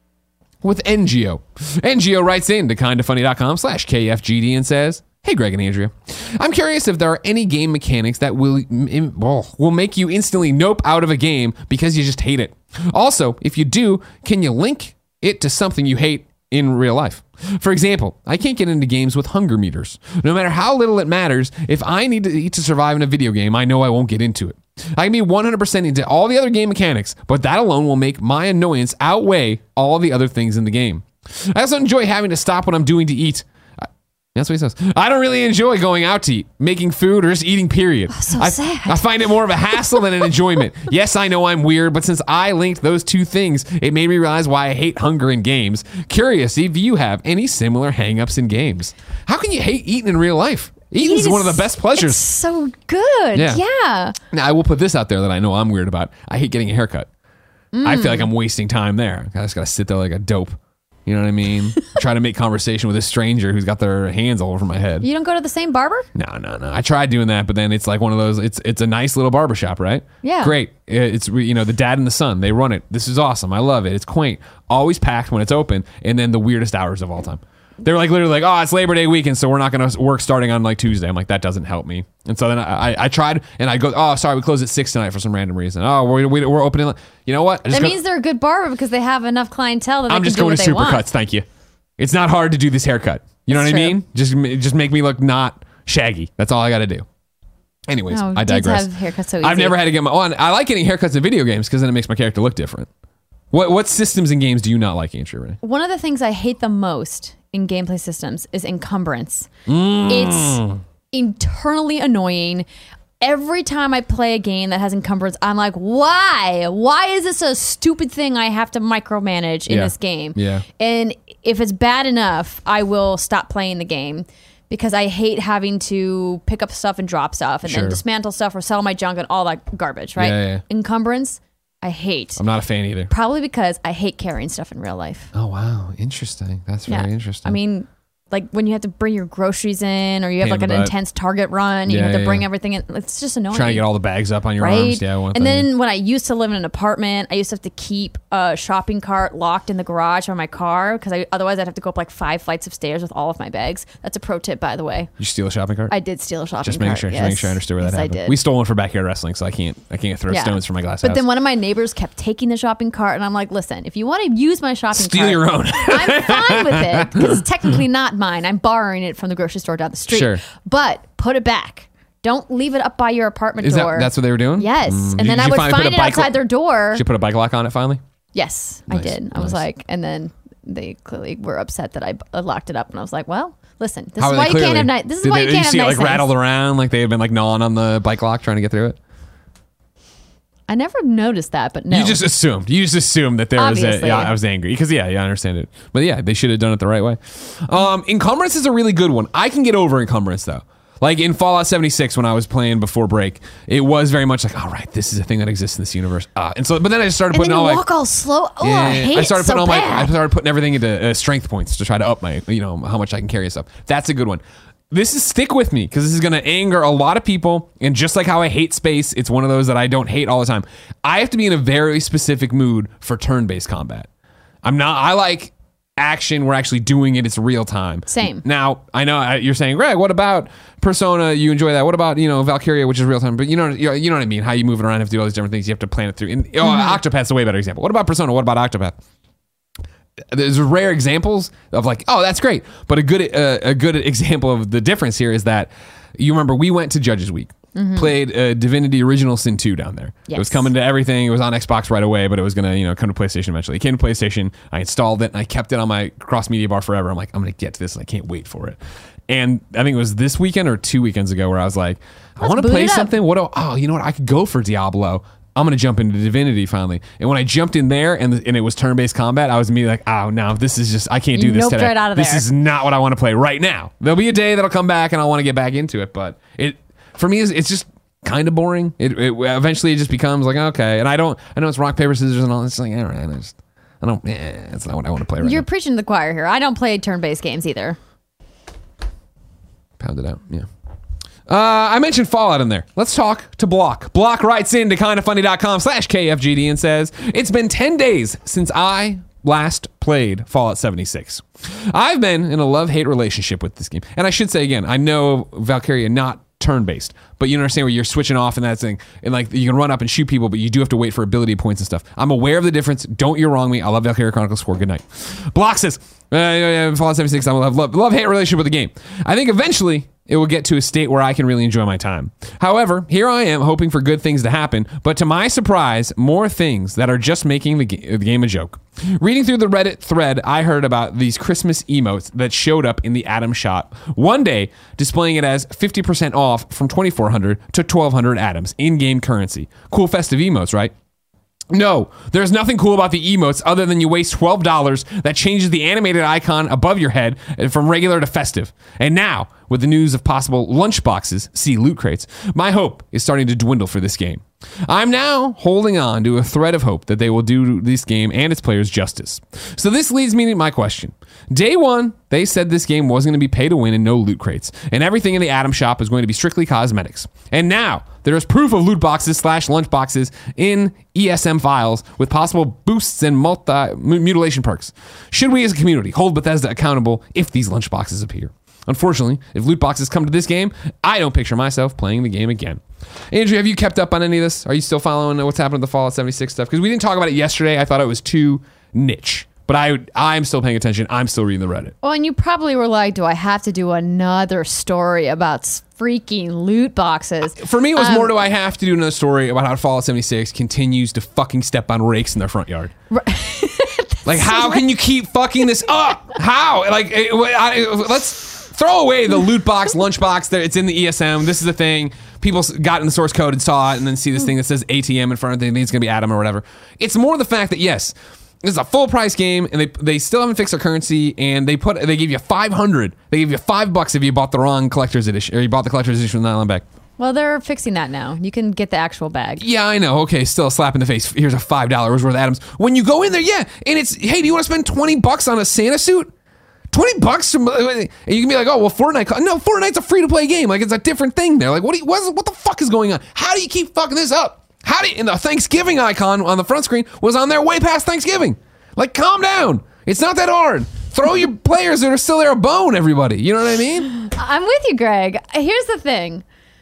with N G O. N G O writes in to kindafunny.com slash KFGD and says, hey, Greg and Andrea. I'm curious if there are any game mechanics that will, well, will make you instantly nope out of a game because you just hate it. Also, if you do, can you link it to something you hate in real life? For example, I can't get into games with hunger meters. No matter how little it matters, if I need to eat to survive in a video game, I know I won't get into it. I can be one hundred percent into all the other game mechanics, but that alone will make my annoyance outweigh all the other things in the game. I also enjoy having to stop what I'm doing to eat. I, that's what he says. I don't really enjoy going out to eat, making food, or just eating, period. Oh, so I, sad. I find it more of a hassle than an enjoyment. Yes, I know I'm weird, but since I linked those two things, it made me realize why I hate hunger in games. Curious if you have any similar hangups in games. How can you hate eating in real life? Eating is one of the best pleasures. It's so good. Yeah. Yeah. Now, I will put this out there that I know I'm weird about. I hate getting a haircut. I feel like I'm wasting time there. I just got to sit there like a dope. You know what I mean? Try to make conversation with a stranger who's got their hands all over my head. You don't go to the same barber? No, no, no. I tried doing that, but then it's like one of those, it's it's a nice little barbershop, right? Yeah. Great. It's, you know, the dad and the son, they run it. This is awesome. I love it. It's quaint. Always packed when it's open, and then the weirdest hours of all time. They're like literally like, oh, it's Labor Day weekend, so we're not going to work starting on like Tuesday. I'm like, that doesn't help me. And so then I, I, I tried, and I go, oh, sorry, we close at six tonight for some random reason. Oh, we're, we, we're opening. You know what? I just That go- means they're a good barber because they have enough clientele that they I'm can just do going what to they want. Supercuts. Thank you. It's not hard to do this haircut. You know That's what I true. mean? Just just make me look not shaggy. That's all I got to do. Anyways, No, I dudes digress. have haircuts so I've easy. never had to get my on. I like getting haircuts in video games because then it makes my character look different. What what systems and games do you not like, Andrea Renee? One of the things I hate the most in gameplay systems is encumbrance. Mm. It's internally annoying. Every time I play a game that has encumbrance, I'm like, why? Why is this a stupid thing I have to micromanage in Yeah. this game? Yeah. And if it's bad enough, I will stop playing the game because I hate having to pick up stuff and drop stuff and Sure. then dismantle stuff or sell my junk and all that garbage, right? Yeah, yeah. Encumbrance, I hate. I'm not a fan either. Probably because I hate carrying stuff in real life. Oh wow, interesting. That's very interesting. I mean, like when you have to bring your groceries in or you have Pain in like an the butt. intense Target run, you Yeah, have to yeah, bring yeah. everything in. It's just annoying. trying to get all the bags up on your right? arms. Yeah, one and thing. then when I used to live in an apartment, I used to have to keep a shopping cart locked in the garage on my car because I, otherwise I'd have to go up like five flights of stairs with all of my bags. That's a pro tip, by the way. You steal a shopping cart? I did steal a shopping just making cart. sure, just yes. making sure I understood where yes, that I happened. did. We stole one for backyard wrestling, so I can't, I can't throw Yeah. stones from my glass But house. then one of my neighbors kept taking the shopping cart, and I'm like, listen, if you want to use my shopping Steal cart, your own. I'm fine with it because it's technically not mine. I'm borrowing it from the grocery store down the street. Sure. But put it back. Don't leave it up by your apartment Is door. that that's what they were doing? Yes. Mm. And Did then you I would finally put find a it bike outside lo- their door. Did you put a bike lock on it finally? Yes, I Nice, did. I was nice. like, and then they clearly were upset that I b- uh, locked it up, and I was like, well, listen, this How is are why they you clearly? can't have nice. This is Did why they, you did can't you have see it nice like rattled things. around like they had been like gnawing on the bike lock trying to get through it? I never noticed that, but no. You just assumed. You just assumed that there was a. Obviously. Yeah, I was angry because yeah, yeah, I understand it. But yeah, they should have done it the right way. Um, encumbrance is a really good one. I can get over encumbrance though. Like in Fallout seventy-six when I was playing before break, it was very much like, all right, this is a thing that exists in this universe. Uh, and so, but then I just started and putting then you all like, walk all slow. Oh, yeah, I hate I started it so putting all my, bad. I started putting everything into uh, strength points to try to up my, you know, how much I can carry and stuff. That's a good one. This is stick with me because this is going to anger a lot of people. And just like how I hate space, it's one of those that I don't hate all the time. I have to be in a very specific mood for turn-based combat. I'm not, I like action. We're actually doing it. It's real time. Same. Now, I know uh, you're saying, Greg, what about Persona? You enjoy that. What about, you know, Valkyria, which is real time? But you know, you know, you know what I mean? How you move it around, have to do all these different things. You have to plan it through. And oh, Octopath's a way better example. What about Persona? What about Octopath? There's rare examples of like, oh, that's great. But a good uh, a good example of the difference here is that you remember we went to Judges Week, played uh, Divinity Original Sin two down there. It was Yes. coming to everything. It was on Xbox right away, but it was going to, you know, come to PlayStation eventually. It came to PlayStation. I installed it and I kept it on my cross media bar forever. I'm like, I'm going to get to this and I can't wait for it. And I think it was this weekend or two weekends ago where I was like, I Let's want to boot play it up. something. What do, oh, you know what? I could go for Diablo. I'm going to jump into Divinity finally. And when I jumped in there and, and it was turn-based combat, I was immediately like, oh, no, this is just, I can't do You this noped today. right out of this there. is not what I want to play right now. There'll be a day that'll come back and I'll want to get back into it. But it, for me, it's, it's just kind of boring. It, it eventually it just becomes like, okay. And I don't, I know it's rock, paper, scissors and all. It's like, all right, I just, I don't, eh, that's not what I want to play right You're now. preaching to the choir here. I don't play turn-based games either. Pound it out, yeah. Uh, I mentioned Fallout in there. Let's talk to Block. Block writes in to kindafunny.com slash KFGD and says, it's been ten days since I last played Fallout seventy-six. I've been in a love-hate relationship with this game. And I should say again, I know Valkyria not turn-based, but you understand where you're switching off and that thing. And like you can run up and shoot people, but you do have to wait for ability points and stuff. I'm aware of the difference. Don't you wrong me. I love Valkyria Chronicles four. Good night. Block says, uh, yeah, yeah, Fallout seventy-six, I will have love, love-hate relationship with the game. I think eventually it will get to a state where I can really enjoy my time. However, here I am hoping for good things to happen, but to my surprise, more things that are just making the, ga- the game a joke. Reading through the Reddit thread, I heard about these Christmas emotes that showed up in the Atom Shop one day, displaying it as fifty percent off from twenty-four hundred to twelve hundred atoms in-game currency. Cool festive emotes, right? No, there's nothing cool about the emotes other than you waste twelve dollars that changes the animated icon above your head from regular to festive. And now, with the news of possible lunchboxes, see loot crates, my hope is starting to dwindle for this game. I'm now holding on to a thread of hope that they will do this game and its players justice. So this leads me to my question. Day one, they said this game wasn't going to be pay to win and no loot crates, and everything in the Atom Shop is going to be strictly cosmetics. And now, there is proof of loot boxes slash lunch boxes in E S M files with possible boosts and multi mutilation perks. Should we as a community hold Bethesda accountable if these lunch boxes appear? Unfortunately, if loot boxes come to this game, I don't picture myself playing the game again. Andrew, have you kept up on any of this? Are you still following what's happening with the Fallout seventy-six stuff? Because we didn't talk about it yesterday. I thought it was too niche. But I, I'm still paying attention. I'm still reading the Reddit. Well, and you probably were like, do I have to do another story about freaking loot boxes? For me, it was Um, more do I have to do another story about how Fallout seventy-six continues to fucking step on rakes in their front yard. Like, how can you keep fucking this up? How? Like, it, I, let's throw away the loot box, lunch box. There, it's in the E S M. This is the thing. People got in the source code and saw it, and then see this thing that says A T M in front of it. They think it's going to be Atom or whatever. It's more the fact that, yes, this is a full price game, and they they still haven't fixed their currency, and they put they give you five hundred. They give you five bucks if you bought the wrong collector's edition, or you bought the collector's edition with nylon bag. Well, they're fixing that now. You can get the actual bag. Yeah, I know. Okay, still a slap in the face. Here's a five dollars worth of Atoms. When you go in there, yeah, and it's, hey, do you want to spend twenty bucks on a Santa suit? twenty bucks? From, and you can be like, oh, well, Fortnite. co-" No, Fortnite's a free-to-play game. Like, it's a different thing there. Like, what do you, what, what the fuck is going on? How do you keep fucking this up? How do you, and the Thanksgiving icon on the front screen was on there way past Thanksgiving. Like, calm down. It's not that hard. Throw your players that are still there a bone, everybody. You know what I mean? I'm with you, Greg. Here's the thing.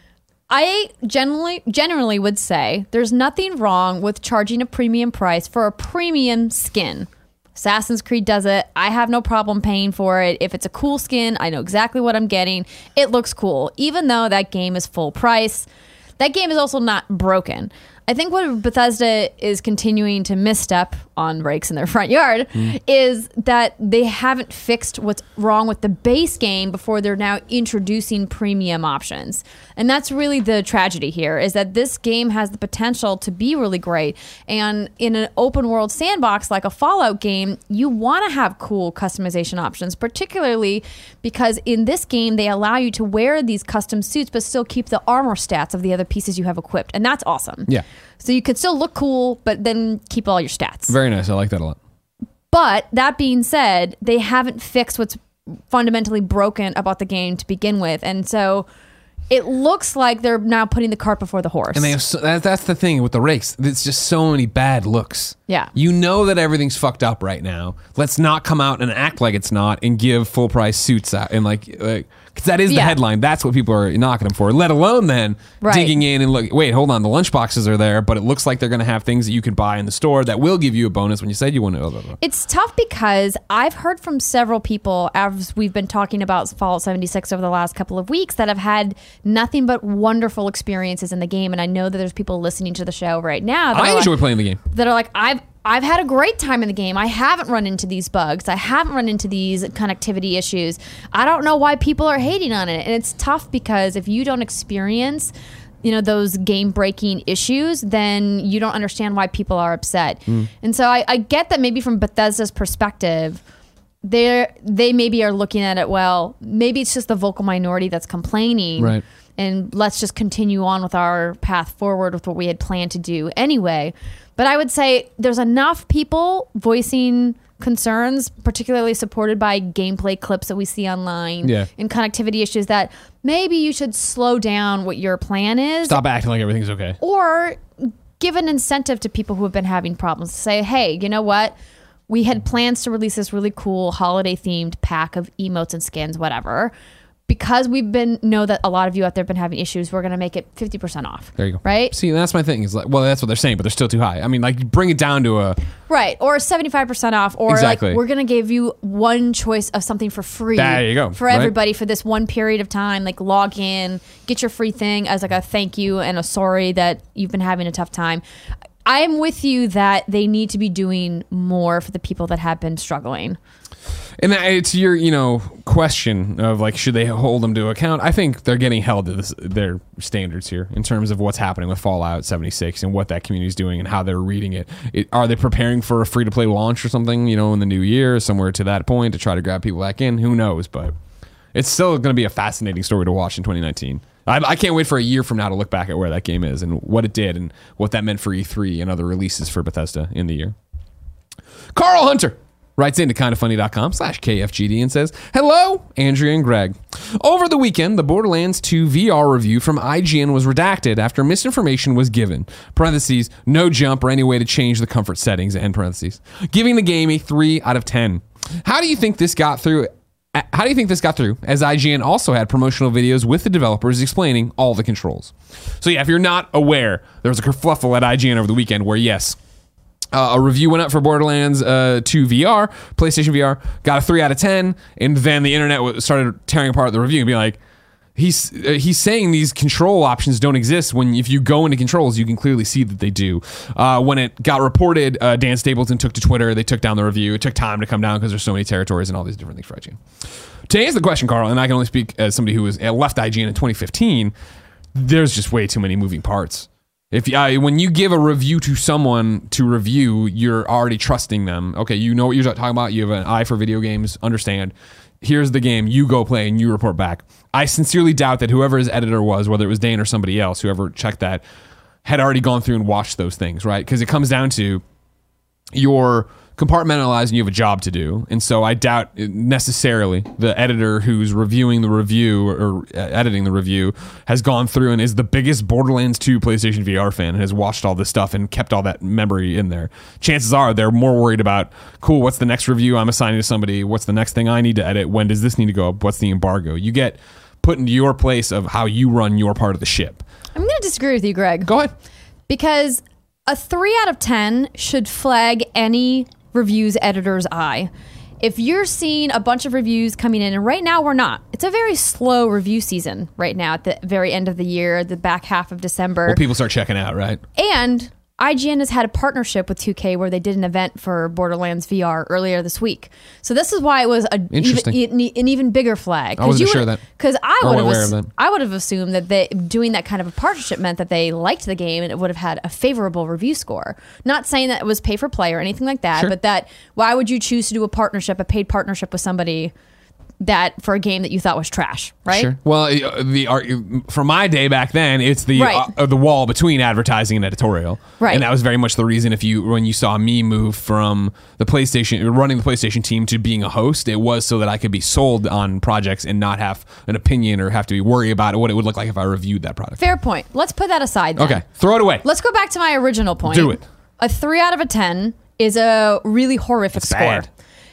I generally generally would say there's nothing wrong with charging a premium price for a premium skin. Assassin's Creed does it. I have no problem paying for it. If it's a cool skin, I know exactly what I'm getting. It looks cool. Even though that game is full price, that game is also not broken. I think what Bethesda is continuing to misstep on rakes in their front yard mm. is that they haven't fixed what's wrong with the base game before they're now introducing premium options. And that's really the tragedy here, is that this game has the potential to be really great. And in an open world sandbox like a Fallout game, you want to have cool customization options, particularly because in this game, they allow you to wear these custom suits, but still keep the armor stats of the other pieces you have equipped. And that's awesome. Yeah. So you could still look cool, but then keep all your stats. Very nice. I like that a lot. But that being said, they haven't fixed what's fundamentally broken about the game to begin with. And so it looks like they're now putting the cart before the horse. And they have so, that, that's the thing with the rakes. It's just so many bad looks. Yeah. You know that everything's fucked up right now. Let's not come out and act like it's not and give full price suits out and like, like because that is the Yeah. headline. That's what people are knocking them for. Let alone then Right. digging in and look. Wait, hold on. The lunch boxes are there, but it looks like they're going to have things that you can buy in the store that will give you a bonus when you said you want to. Blah, blah, blah. It's tough because I've heard from several people as we've been talking about Fallout seventy-six over the last couple of weeks that have had nothing but wonderful experiences in the game. And I know that there's people listening to the show right now that, I are, enjoy like, playing the game. that are like, I've I've had a great time in the game. I haven't run into these bugs. I haven't run into these connectivity issues. I don't know why people are hating on it. And it's tough because if you don't experience, you know, those game breaking issues, then you don't understand why people are upset. Mm. And so I, I get that maybe from Bethesda's perspective, they they maybe are looking at it, well, maybe it's just the vocal minority that's complaining. Right. And let's just continue on with our path forward with what we had planned to do anyway. But I would say there's enough people voicing concerns, particularly supported by gameplay clips that we see online Yeah. and connectivity issues, that maybe you should slow down what your plan is. Stop acting like everything's okay. Or give an incentive to people who have been having problems to say, hey, you know what? We had plans to release this really cool holiday themed pack of emotes and skins, whatever. Because we've been know that a lot of you out there have been having issues, we're going to make it fifty percent off. There you go. Right? See, that's my thing. Is like, well, that's what they're saying, but they're still too high. I mean, like, bring it down to a Right. Or seventy-five percent off. Or Exactly. like, we're going to give you one choice of something for free. There you go. For Right. everybody for this one period of time. Like, log in, get your free thing as like a thank you and a sorry that you've been having a tough time. I'm with you that they need to be doing more for the people that have been struggling. And that- it's your, you know, question of like, should they hold them to account? I think they're getting held to this, their standards here in terms of what's happening with Fallout seventy-six and what that community is doing and how they're reading it. it. Are they preparing for a free to play launch or something, you know, in the new year, somewhere to that point to try to grab people back in? Who knows? But it's still going to be a fascinating story to watch in twenty nineteen. I, I can't wait for a year from now to look back at where that game is and what it did and what that meant for E three and other releases for Bethesda in the year. Carl Hunter writes into kindoffunny.com slash KFGD and says, hello, Andrea and Greg. Over the weekend, the Borderlands two V R review from I G N was redacted after misinformation was given. Parentheses, no jump or any way to change the comfort settings, end parentheses. Giving the game a three out of ten. How do you think this got through? How do you think this got through? As I G N also had promotional videos with the developers explaining all the controls. So yeah, if you're not aware, there was a kerfluffle at I G N over the weekend where yes, Uh, a review went up for Borderlands uh, two V R, PlayStation V R, got a three out of ten, and then the internet w- started tearing apart the review and being like, he's uh, he's saying these control options don't exist when if you go into controls, you can clearly see that they do. Uh, when it got reported, uh, Dan Stapleton took to Twitter, they took down the review. It took time to come down because there's so many territories and all these different things for I G N. To answer the question, Carl, and I can only speak as somebody who was uh, left I G N in twenty fifteen, there's just way too many moving parts. If uh, when you give a review to someone to review, you're already trusting them. Okay, you know what you're talking about. You have an eye for video games. Understand. Here's the game. You go play and you report back. I sincerely doubt that whoever his editor was, whether it was Dane or somebody else, whoever checked that, had already gone through and watched those things, right? Because it comes down to your compartmentalized and you have a job to do. And so I doubt necessarily the editor who's reviewing the review or editing the review has gone through and is the biggest Borderlands two PlayStation V R fan and has watched all this stuff and kept all that memory in there. Chances are they're more worried about, cool, what's the next review I'm assigning to somebody? What's the next thing I need to edit? When does this need to go up? What's the embargo? You get put into your place of how you run your part of the ship. I'm going to disagree with you, Greg. Go ahead. Because a three out of ten should flag any reviews editor's eye. if you're seeing a bunch of reviews coming in, and right now we're not, it's a very slow review season right now at the very end of the year, the back half of December. Well, people start checking out, right? And I G N has had a partnership with two K where they did an event for Borderlands V R earlier this week. So this is why it was a Interesting. even, an even bigger flag. I wasn't sure of that. Because I Or would have aware ass- of that. I would have assumed that they doing that kind of a partnership meant that they liked the game and it would have had a favorable review score. Not saying that it was pay for play or anything like that, Sure. but that why would you choose to do a partnership, a paid partnership with somebody that for a game that you thought was trash, right? Sure. Well, uh, the art for my day back then, it's the Right. uh, the wall between advertising and editorial, Right. And that was very much the reason. If you when you saw me move from the PlayStation, running the PlayStation team to being a host, it was so that I could be sold on projects and not have an opinion or have to be worried about what it would look like if I reviewed that product. Fair point. Let's put that aside then. Okay, throw it away. Let's go back to my original point. Do it. A three out of a ten is a really horrific That's score. bad.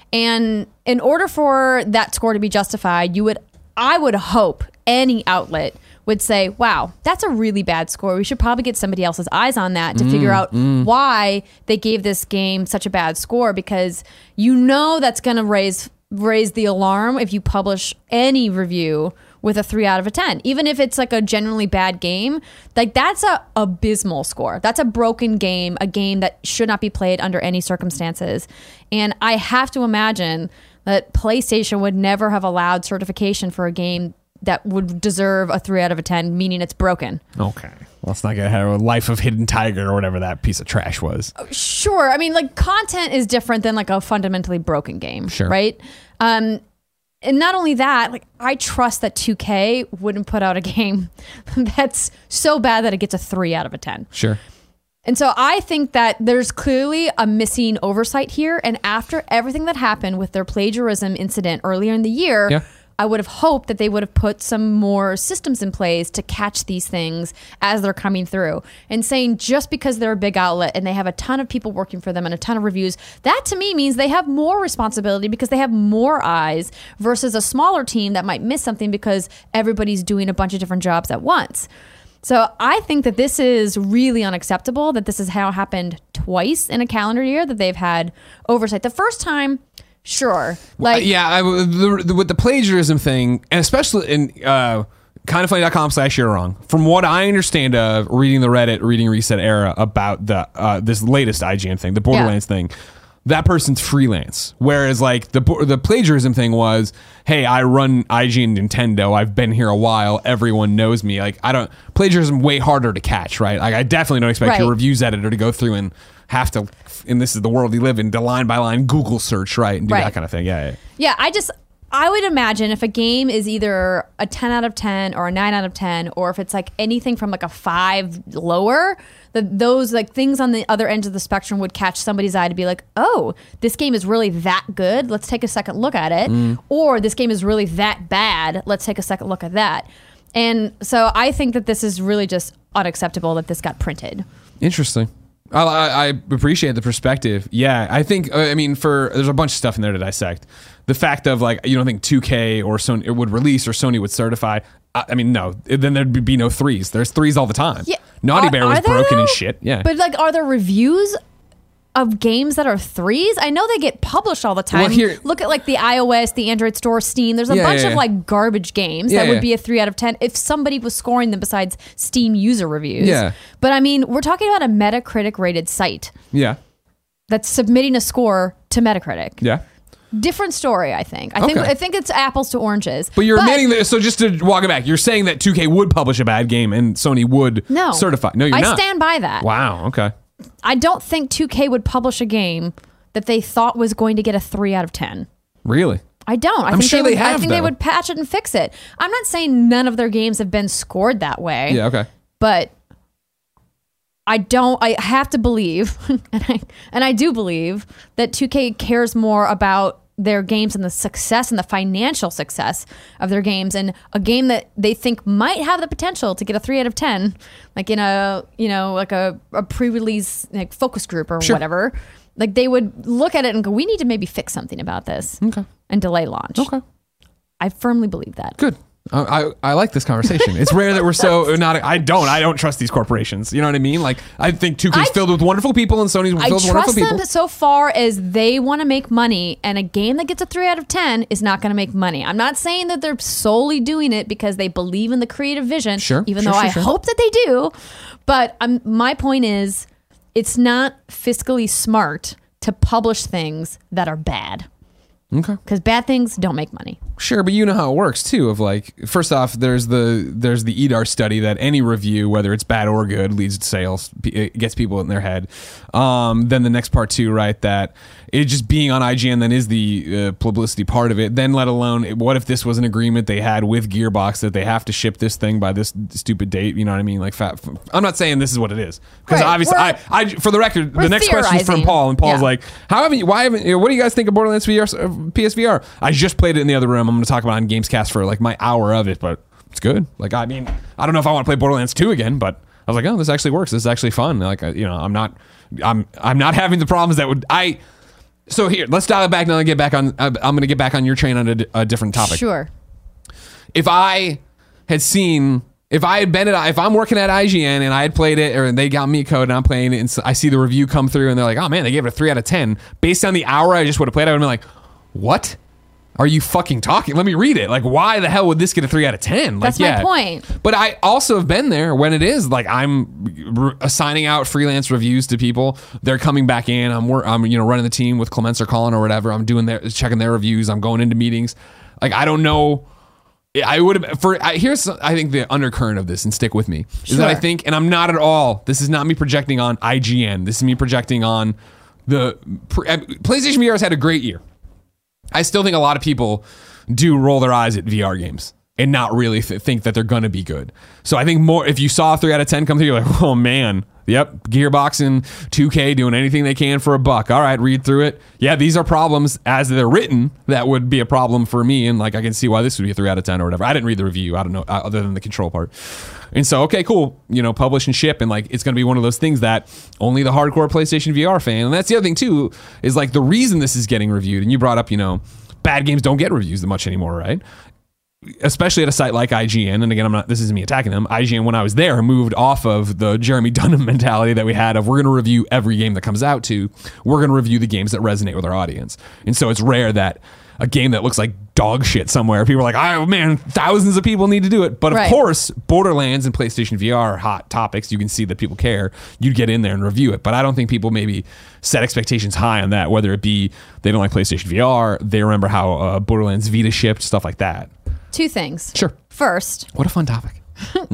And in order for that score to be justified, you would, I would hope any outlet would say, wow, that's a really bad score. We should probably get somebody else's eyes on that to Mm, figure out why they gave this game such a bad score, because you know that's going to raise raise the alarm if you publish any review with a three out of a ten, even if it's like a genuinely bad game. Like that's a abysmal score. That's a broken game, a game that should not be played under any circumstances. And I have to imagine that PlayStation would never have allowed certification for a game that would deserve a three out of a ten, meaning it's broken. Okay, let's not get ahead of Life of Hidden Tiger or whatever that piece of trash was. Sure. I mean, like, content is different than like a fundamentally broken game, Sure. right? Um, and not only that, like, I trust that two K wouldn't put out a game that's so bad that it gets a three out of a ten. Sure. And so I think that there's clearly a missing oversight here. And after everything that happened with their plagiarism incident earlier in the year, Yeah. I would have hoped that they would have put some more systems in place to catch these things as they're coming through. And saying just because they're a big outlet and they have a ton of people working for them and a ton of reviews, that to me means they have more responsibility because they have more eyes versus a smaller team that might miss something because everybody's doing a bunch of different jobs at once. So I think that this is really unacceptable, that this is how it happened twice in a calendar year, that they've had oversight. The first time, sure. Like, Uh, yeah, I, the, the, with the plagiarism thing, and especially in uh, kindoffunny.com slash you're wrong, from what I understand of reading the Reddit, reading Reset Era about the uh, this latest I G N thing, the Borderlands thing, that person's freelance. Whereas like the the plagiarism thing was, hey, I run I G N Nintendo. I've been here a while. Everyone knows me. Like I don't plagiarism way harder to catch, right? Like I definitely don't expect Right. your reviews editor to go through and have to, and this is the world we live in, to line by line Google search, right, and do Right. that kind of thing. Yeah, yeah. Yeah, I just, I would imagine if a game is either a ten out of ten or a nine out of ten, or if it's like anything from like a five lower, that those like things on the other end of the spectrum would catch somebody's eye to be like, oh, this game is really that good. Let's take a second look at it. Mm. Or this game is really that bad. Let's take a second look at that. And so I think that this is really just unacceptable that this got printed. Interesting. I, I I appreciate the perspective. Yeah, I think. uh, I mean, for there's a bunch of stuff in there to dissect. The fact of like you don't think two K or Sony it would release or Sony would certify. I, I mean, no. Then there'd be no threes. There's threes all the time. Yeah. Naughty Are- Bear was are there, broken and though? shit. Yeah. But like, are there reviews of games that are threes? I know they get published all the time. Well, here- Look at like the iOS, the Android store, Steam. There's a Yeah, bunch yeah, of yeah. like garbage games Yeah, that would yeah. be a three out of ten if somebody was scoring them besides Steam user reviews. Yeah. But I mean, we're talking about a Metacritic rated site yeah. that's submitting a score to Metacritic. Yeah. Different story, I think. I think Okay. I think it's apples to oranges. But you're admitting that. So just to walk it back, you're saying that two K would publish a bad game and Sony would no. certify. No, you're I not. stand by that. Wow. Okay. I don't think two K would publish a game that they thought was going to get a three out of ten. Really? I don't. I I'm think sure they, would, they have, I think they though. would patch it and fix it. I'm not saying none of their games have been scored that way. Yeah. Okay. But I don't. I have to believe, and I and I do believe that two K cares more about their games and the success and the financial success of their games, and a game that they think might have the potential to get a three out of ten, like in a you know like a, a pre-release like focus group or Sure. whatever. Like they would look at it and go, we need to maybe fix something about this Okay. and delay launch. Okay. I firmly believe that. Good. I, I I like this conversation. It's rare that we're so not. I don't. I don't trust these corporations. You know what I mean? Like I think two K's I- filled with wonderful people, and Sony's I filled with wonderful trust people. them so far as they want to make money, and a game that gets a three out of ten is not going to make money. I'm not saying that they're solely doing it because they believe in the creative vision, Sure, even sure, though sure, I sure. hope that they do. But um, my point is, it's not fiscally smart to publish things that are bad. Okay. Because bad things don't make money. Sure, but you know how it works too. Of like, first off, there's the there's the E D A R study that any review, whether it's bad or good, leads to sales. It gets people in their head. Um, then the next part too, right? That it just being on I G N then is the uh, publicity part of it. Then let alone, what if this was an agreement they had with Gearbox that they have to ship this thing by this stupid date? You know what I mean? Like, fat, I'm not saying this is what it is because Right, obviously, I, we're- I for the record, we're the next question is from theorizing. Paul, and Paul's Yeah. like, how haven't you? Why haven't? You know, what do you guys think of Borderlands V R, uh, P S V R? I just played it in the other room. I'm going to talk about it on Gamescast for like my hour of it, but it's good. Like, I mean, I don't know if I want to play Borderlands two again, but I was like, oh, this actually works. This is actually fun. Like, I- you know, I'm not, I'm, I'm not having the problems that would I. So here, let's dial it back now and get back on. Uh, I'm going to get back on your train on a, d- a different topic. Sure. If I had seen, if I had been at, if I'm working at I G N and I had played it, or they got me a code and I'm playing it, and so I see the review come through and they're like, oh man, they gave it a three out of ten based on the hour I just would have played. I would have been like, what? Are you fucking talking? Let me read it. Like, why the hell would this get a three out of ten? Like, That's my point. But I also have been there when it is like I'm r- assigning out freelance reviews to people. They're coming back in. I'm wor- I'm you know running the team with Clements or Colin or whatever. I'm doing their checking their reviews. I'm going into meetings. Like, I don't know. I would have for I, here's I think the undercurrent of this, and stick with me, is that I Sure. think, and I'm not at all. This is not me projecting on I G N. This is me projecting on the pre, PlayStation V R has had a great year. I still think a lot of people do roll their eyes at V R games and not really th- think that they're going to be good. So I think more, if you saw a three out of ten come through, you're like, oh man, yep, Gearbox and two K doing anything they can for a buck. All right, read through it. Yeah, these are problems as they're written that would be a problem for me. And like, I can see why this would be a three out of ten or whatever. I didn't read the review. I don't know, uh, other than the control part. And so, okay, cool. You know, publish and ship. And like, it's going to be one of those things that only the hardcore PlayStation V R fan. And that's the other thing too, is like the reason this is getting reviewed. And you brought up, you know, bad games don't get reviews that much anymore, right? Especially at a site like I G N. And again, I'm not, this isn't me attacking them. I G N, when I was there, moved off of the Jeremy Dunham mentality that we had of we're going to review every game that comes out to, we're going to review the games that resonate with our audience. And so it's rare that a game that looks like dog shit somewhere, people are like, oh man, thousands of people need to do it. But of Right. course, Borderlands and PlayStation V R are hot topics. You can see that people care. You'd get in there and review it. But I don't think people maybe set expectations high on that, whether it be they don't like PlayStation V R, they remember how uh, Borderlands Vita shipped, stuff like that. Two things. Sure. First, What a fun topic.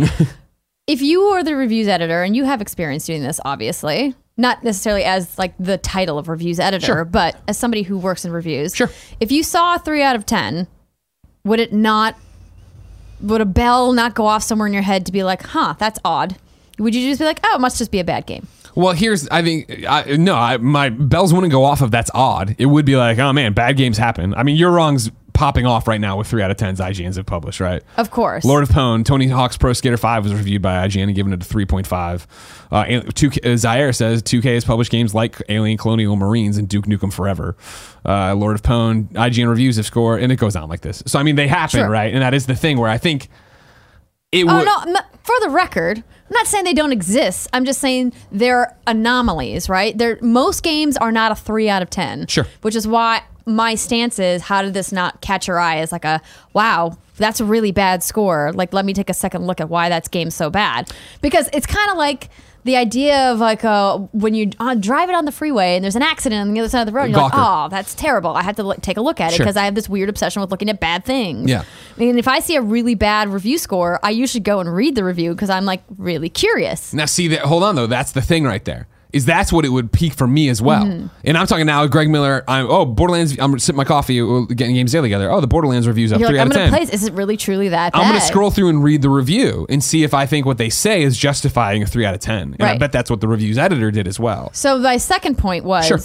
if you are the reviews editor, and you have experience doing this, obviously, not necessarily as like the title of reviews editor, Sure. but as somebody who works in reviews. Sure. If you saw a three out of ten, would it not, would a bell not go off somewhere in your head to be like, huh, that's odd? Would you just be like, oh, it must just be a bad game? Well, here's, I think, I, no, I, my bells wouldn't go off if that's odd. It would be like, oh man, bad games happen. I mean, You're Wrong's popping off right now with three out of tens I G Ns have published, right? Of course. Lord of Pwn, Tony Hawk's Pro Skater five was reviewed by I G N and given it a three point five. Uh, and two K, uh, Zaire says two K has published games like Alien Colonial Marines and Duke Nukem Forever. Uh, Lord of Pwn, I G N reviews have scored, and it goes on like this. So, I mean, they happen, Sure. right? And that is the thing where I think it Oh, would... no, m- for the record, I'm not saying they don't exist. I'm just saying they're anomalies, right? They're, most games are not a three out of ten. Sure. Which is why my stance is, how did this not catch your eye as like a, wow, that's a really bad score. Like, let me take a second look at why that game's so bad. Because it's kind of like the idea of like uh, when you uh, drive it on the freeway and there's an accident on the other side of the road, and you're like, Gawker. oh, that's terrible. I have to look, take a look at it Sure. because I have this weird obsession with looking at bad things. Yeah. I mean, if I see a really bad review score, I usually go and read the review because I'm like really curious. Now, see that. Hold on, though. That's the thing right there. Is that's what it would peak for me as well. Mm-hmm. And I'm talking now, Greg Miller. I'm oh Borderlands. I'm sipping my coffee, we're getting games daily together. Oh, the Borderlands reviews up You're three like, I'm out of going to ten. play this. Is it really truly that bad? I'm going to scroll through and read the review and see if I think what they say is justifying a three out of ten. And I Right. bet that's what the reviews editor did as well. So my second point was, Sure.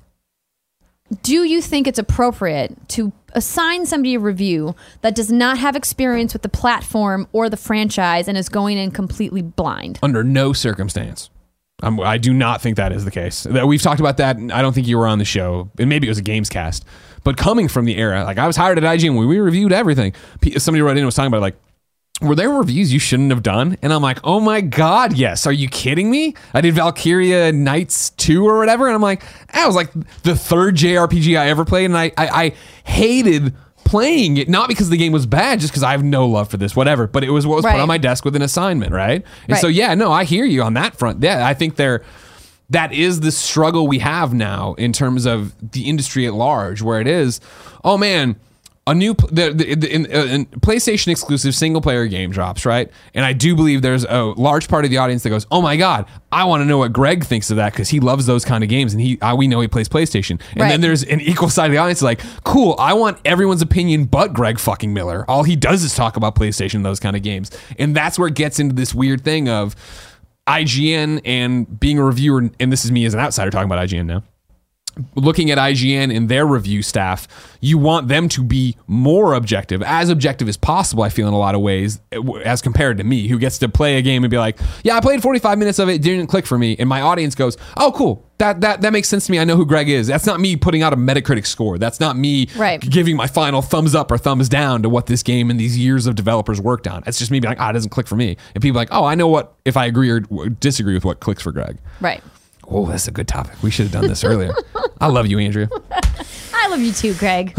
do you think it's appropriate to assign somebody a review that does not have experience with the platform or the franchise and is going in completely blind? Under no circumstance. I'm, I do not think that is the case. That we've talked about that. I don't think you were on the show, and maybe it was a Gamescast. But coming from the era, like I was hired at I G N when we reviewed everything. Somebody wrote in and was talking about it, like, were there reviews you shouldn't have done? And I'm like, oh my God, yes. Are you kidding me? I did Valkyria Knights two or whatever. And I'm like, that was like the third J R P G I ever played. And I, I, I hated playing it, not because the game was bad, just because I have no love for this, whatever. But it was what was Right. put on my desk with an assignment, right? And Right. so, yeah, no, I hear you on that front. Yeah, I think they're, that is the struggle we have now in terms of the industry at large, where it is, oh man, a new the, the, the in, uh, in PlayStation exclusive single player game drops, right? And I do believe there's a large part of the audience that goes, "Oh my God, I want to know what Greg thinks of that because he loves those kind of games and he uh, we know he plays PlayStation." And Right. then there's an equal side of the audience like, "Cool, I want everyone's opinion but Greg fucking Miller. All he does is talk about PlayStation and those kind of games." And that's where it gets into this weird thing of I G N and being a reviewer, and this is me as an outsider talking about I G N now. Looking at I G N and their review staff, you want them to be more objective, as objective as possible, I feel, in a lot of ways, as compared to me, who gets to play a game and be like, yeah, I played forty-five minutes of it, it didn't click for me. And my audience goes, oh, cool. That, that that makes sense to me. I know who Greg is. That's not me putting out a Metacritic score. That's not me Right. giving my final thumbs up or thumbs down to what this game and these years of developers worked on. It's just me being like, ah, it doesn't click for me. And people are like, oh, I know what, if I agree or disagree with what clicks for Greg. Right. Oh, that's a good topic. We should have done this earlier. I love you, Andrea. I love you too, Greg.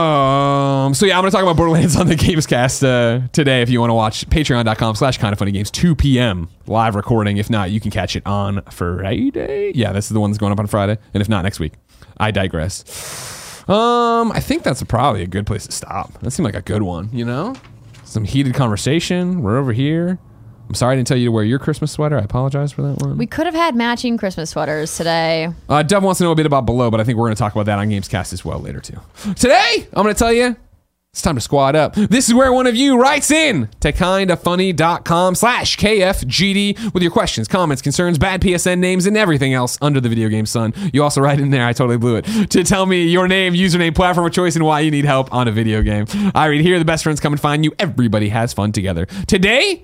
Um, so yeah, I'm going to talk about Borderlands on the Gamescast uh, today. If you want to watch, patreon.com slash kind of funny games, two p.m. live recording. If not, you can catch it on Friday. Yeah, this is the one that's going up on Friday. And if not, next week. I digress. Um, I think that's probably a good place to stop. That seemed like a good one, you know? Some heated conversation. We're over here. I'm sorry I didn't tell you to wear your Christmas sweater. I apologize for that one. We could have had matching Christmas sweaters today. Uh, Dev wants to know a bit about Below, but I think we're going to talk about that on Gamescast as well later, too. Today, I'm going to tell you, it's time to squad up. This is where one of you writes in to kindafunny.com slash KFGD with your questions, comments, concerns, bad P S N names, and everything else under the video game sun. You also write in there, I totally blew it, to tell me your name, username, platform of choice, and why you need help on a video game. I read here, the best friends come and find you. Everybody has fun together. Today,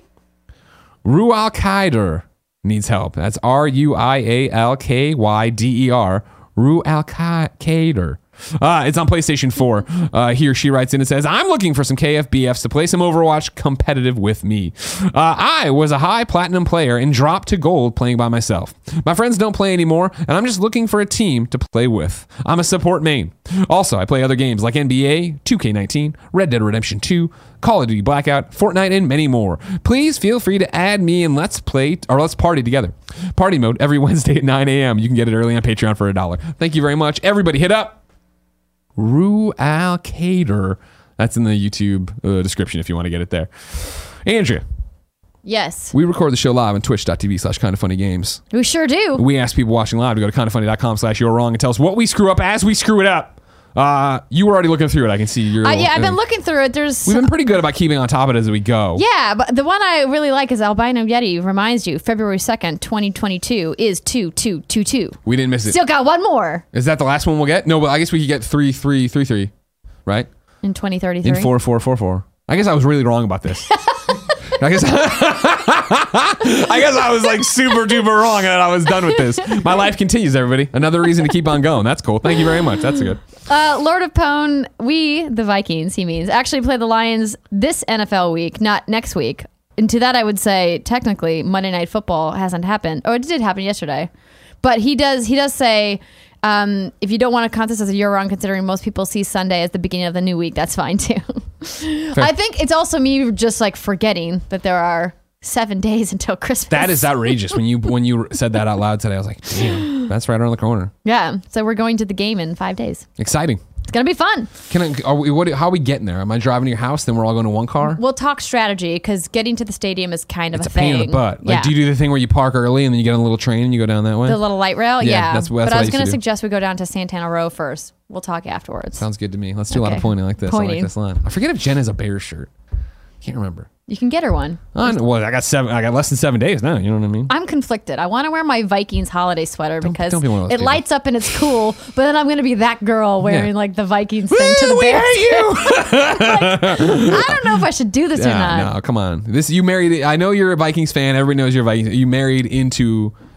Rual Kaider needs help. That's R U I A L K Y D E R. Rual Kaider. Uh, it's on PlayStation four. Uh, he or she writes in and says, I'm looking for some K F B Fs to play some Overwatch competitive with me. Uh, I was a high platinum player and dropped to gold playing by myself. My friends don't play anymore, and I'm just looking for a team to play with. I'm a support main. Also, I play other games like N B A, two K nineteen, Red Dead Redemption two, Call of Duty Blackout, Fortnite, and many more. Please feel free to add me and let's play or let's party together. Party mode every Wednesday at nine a.m. You can get it early on Patreon for a dollar. Thank you very much. Everybody hit up Rual Kaider. That's in the YouTube uh, description if you want to get it there. Andrea, Yes. we record the show live on twitch.tv slash kind of funny games. We sure do. We ask people watching live to go to kindoffunny.com slash you're wrong and tell us what we screw up as we screw it up. Uh, you were already looking through it. I can see you're. Uh, yeah, I've been uh, looking through it. There's We've been pretty good about keeping on top of it as we go. Yeah, but the one I really like is Albino Yeti reminds you February second, twenty twenty-two is two two two two. We didn't miss it. Still got one more Is that the last one we'll get? No, but I guess we could get three three three three, right? in twenty thirty-three. In four four four four. I guess I was really wrong about this. I guess I guess I was like super duper wrong and I was done with this. My life continues, everybody. Another reason to keep on going. That's cool. Thank you very much. That's good. Uh, Lord of Pone, we, the Vikings, he means, actually play the Lions this N F L week, not next week. And to that, I would say, technically, Monday Night Football hasn't happened. Oh, it did happen yesterday. But he does he does say, um, if you don't want a contest as a year round, considering most people see Sunday as the beginning of the new week, that's fine too. I think it's also me just like forgetting that there are seven days until Christmas. That is outrageous. When you when you said that out loud today, I was like, damn, that's right around the corner. Yeah. So we're going to the game in five days. Exciting. It's going to be fun. Can I, are we, what, how are we getting there? Am I driving to your house? Then we're all going to one car? We'll talk strategy because getting to the stadium is kind of It's a, a pain thing. in the butt. Like, yeah. do you do the thing where you park early and then you get on a little train and you go down that way? The little light rail? Yeah, Yeah. that's- that's but what I I was used going to to do. suggest we go down to Santana Row first. We'll talk afterwards. Sounds good to me. Let's do a lot of Okay. pointing like this. I like Pointing. this line. I forget if Jen has a Bears shirt. Can't remember. You can get her one. I know, well, I got seven. I got less than seven days now. You know what I mean? I'm conflicted. I want to wear my Vikings holiday sweater because don't be one of those it people. lights up and it's cool, but then I'm going to be that girl wearing Yeah. like the Vikings thing to the Woo, we Bears. hate you. I don't know if I should do this or Yeah, not. no, come on. This you married. I know you're a Vikings fan. Everybody knows you're a Vikings. You married into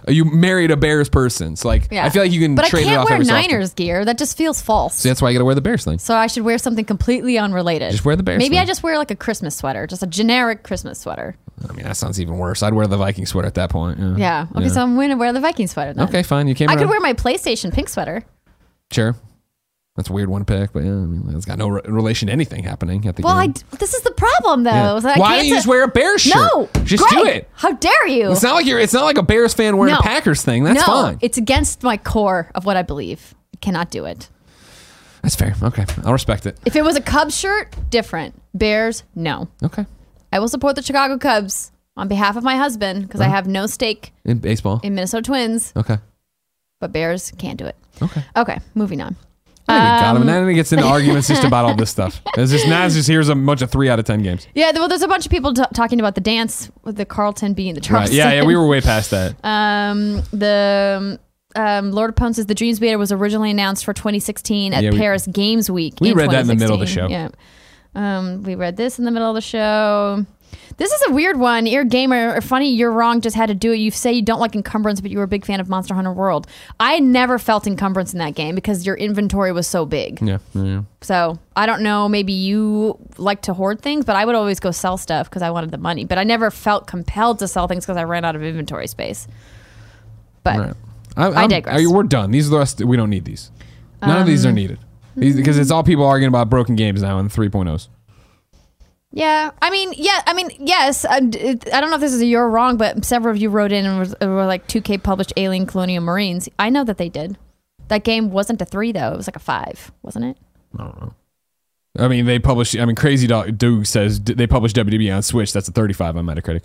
You married a Bears person. So like, Yeah. I feel like you can but trade I it can't off wear every so often. Niners gear. That just feels false. So that's why you got to wear the Bears thing. So I should wear something completely unrelated. Just wear the Bears Maybe thing. I just wear like a Christmas sweater, just a generic Christmas sweater. I mean, that sounds even worse. I'd wear the Viking sweater at that point. Yeah. Yeah. Okay, so I'm going to wear the Viking sweater then. Okay, fine. You came I around. could wear my PlayStation pink sweater. Sure. That's a weird one to pick, but yeah, I mean, it's got no re- relation to anything happening at the Well, I, game. this is the problem though. Yeah. is that I Why can't don't you say- just wear a Bears shirt? No, just Greg, do it. How dare you? It's not like you're. It's not like a Bears fan wearing No. a Packers thing. That's no, fine. it's against my core of what I believe. I cannot do it. That's fair. Okay, I'll respect it. If it was a Cubs shirt, different. Bears, no. Okay. I will support the Chicago Cubs on behalf of my husband because I have no stake In baseball. in Minnesota Twins, Okay. but Bears can't do it. Okay. Okay, moving on. I think we got him. Um, And then it gets into arguments just about all this stuff. It's just Naz just here's a bunch of three out of ten games. Yeah, well, there's a bunch of people t- talking about the dance with the Carlton being the Right. Charleston. Yeah. Yeah. We were way past that. Um, the um, Lord of Punch says the Dreams Beta was originally announced for twenty sixteen at Yeah, we- Paris Games Week. we in read that in the middle of the twenty show. Yeah. Um, we read this in the middle of the show. This is a weird one. Ear Gamer, or funny, you're wrong, just had to do it. You say you don't like encumbrance, but you were a big fan of Monster Hunter World. I never felt encumbrance in that game because your inventory was so big. Yeah. Yeah. So I don't know, maybe you like to hoard things, but I would always go sell stuff because I wanted the money. But I never felt compelled to sell things because I ran out of inventory space. But All right. I, I'm- digress. I- we're done. These are the rest. We don't need these. None of these Um, are needed. Because it's all people arguing about broken games now in three point ohs. yeah, I mean, yeah, I mean, yes. I, it, I don't know if this is a you're wrong, but several of you wrote in and was, were like two K published Alien Colonial Marines. I know that they did. That game wasn't a three though; it was like a five, wasn't it? I don't know. I mean, they publish. I mean, Crazy Dog Dude says d- they publish W W E on Switch. That's a thirty-five on Metacritic.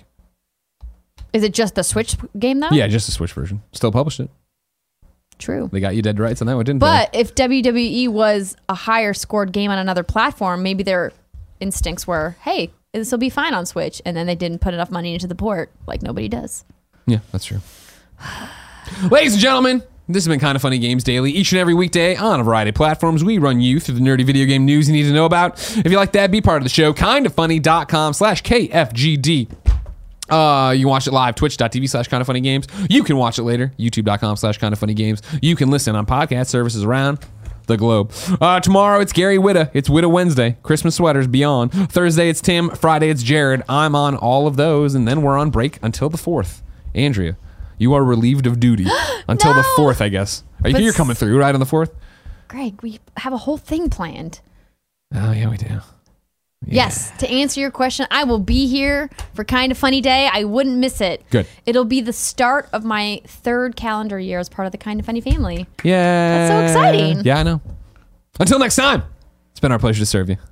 Is it just the Switch game though? Yeah, just the Switch version. Still published it. True. They got you dead rights on that one, didn't But if W W E was a higher scored game on another platform, maybe their instincts were, hey, this will be fine on Switch. And then they didn't put enough money into the port like nobody does. they? Yeah, that's true. Ladies and gentlemen, this has been Kind of Funny Games Daily. Each and every weekday on a variety of platforms, we run you through the nerdy video game news you need to know about. If you like that, be part of the show. Kindoffunny.com slash KFGD. Uh, you can watch it live, twitch.tv slash kind of funny games. You can watch it later, youtube.com slash kind of funny games. You can listen on podcast services around the globe. Uh, tomorrow it's Gary Whitta. It's Whitta Wednesday. Christmas sweaters beyond. Thursday it's Tim. Friday it's Jared. I'm on all of those, and then we're on break until the fourth. Andrea, you are relieved of duty until the No! fourth, I guess. Are you, But you're coming through, right, on the fourth? Greg, we have a whole thing planned. Oh, yeah, we do. Yes, to answer your question, I will be here for Kind of Funny Day. I wouldn't miss it. Good. It'll be the start of my third calendar year as part of the Kind of Funny family. Yeah. That's so exciting. Yeah, I know. Until next time, it's been our pleasure to serve you.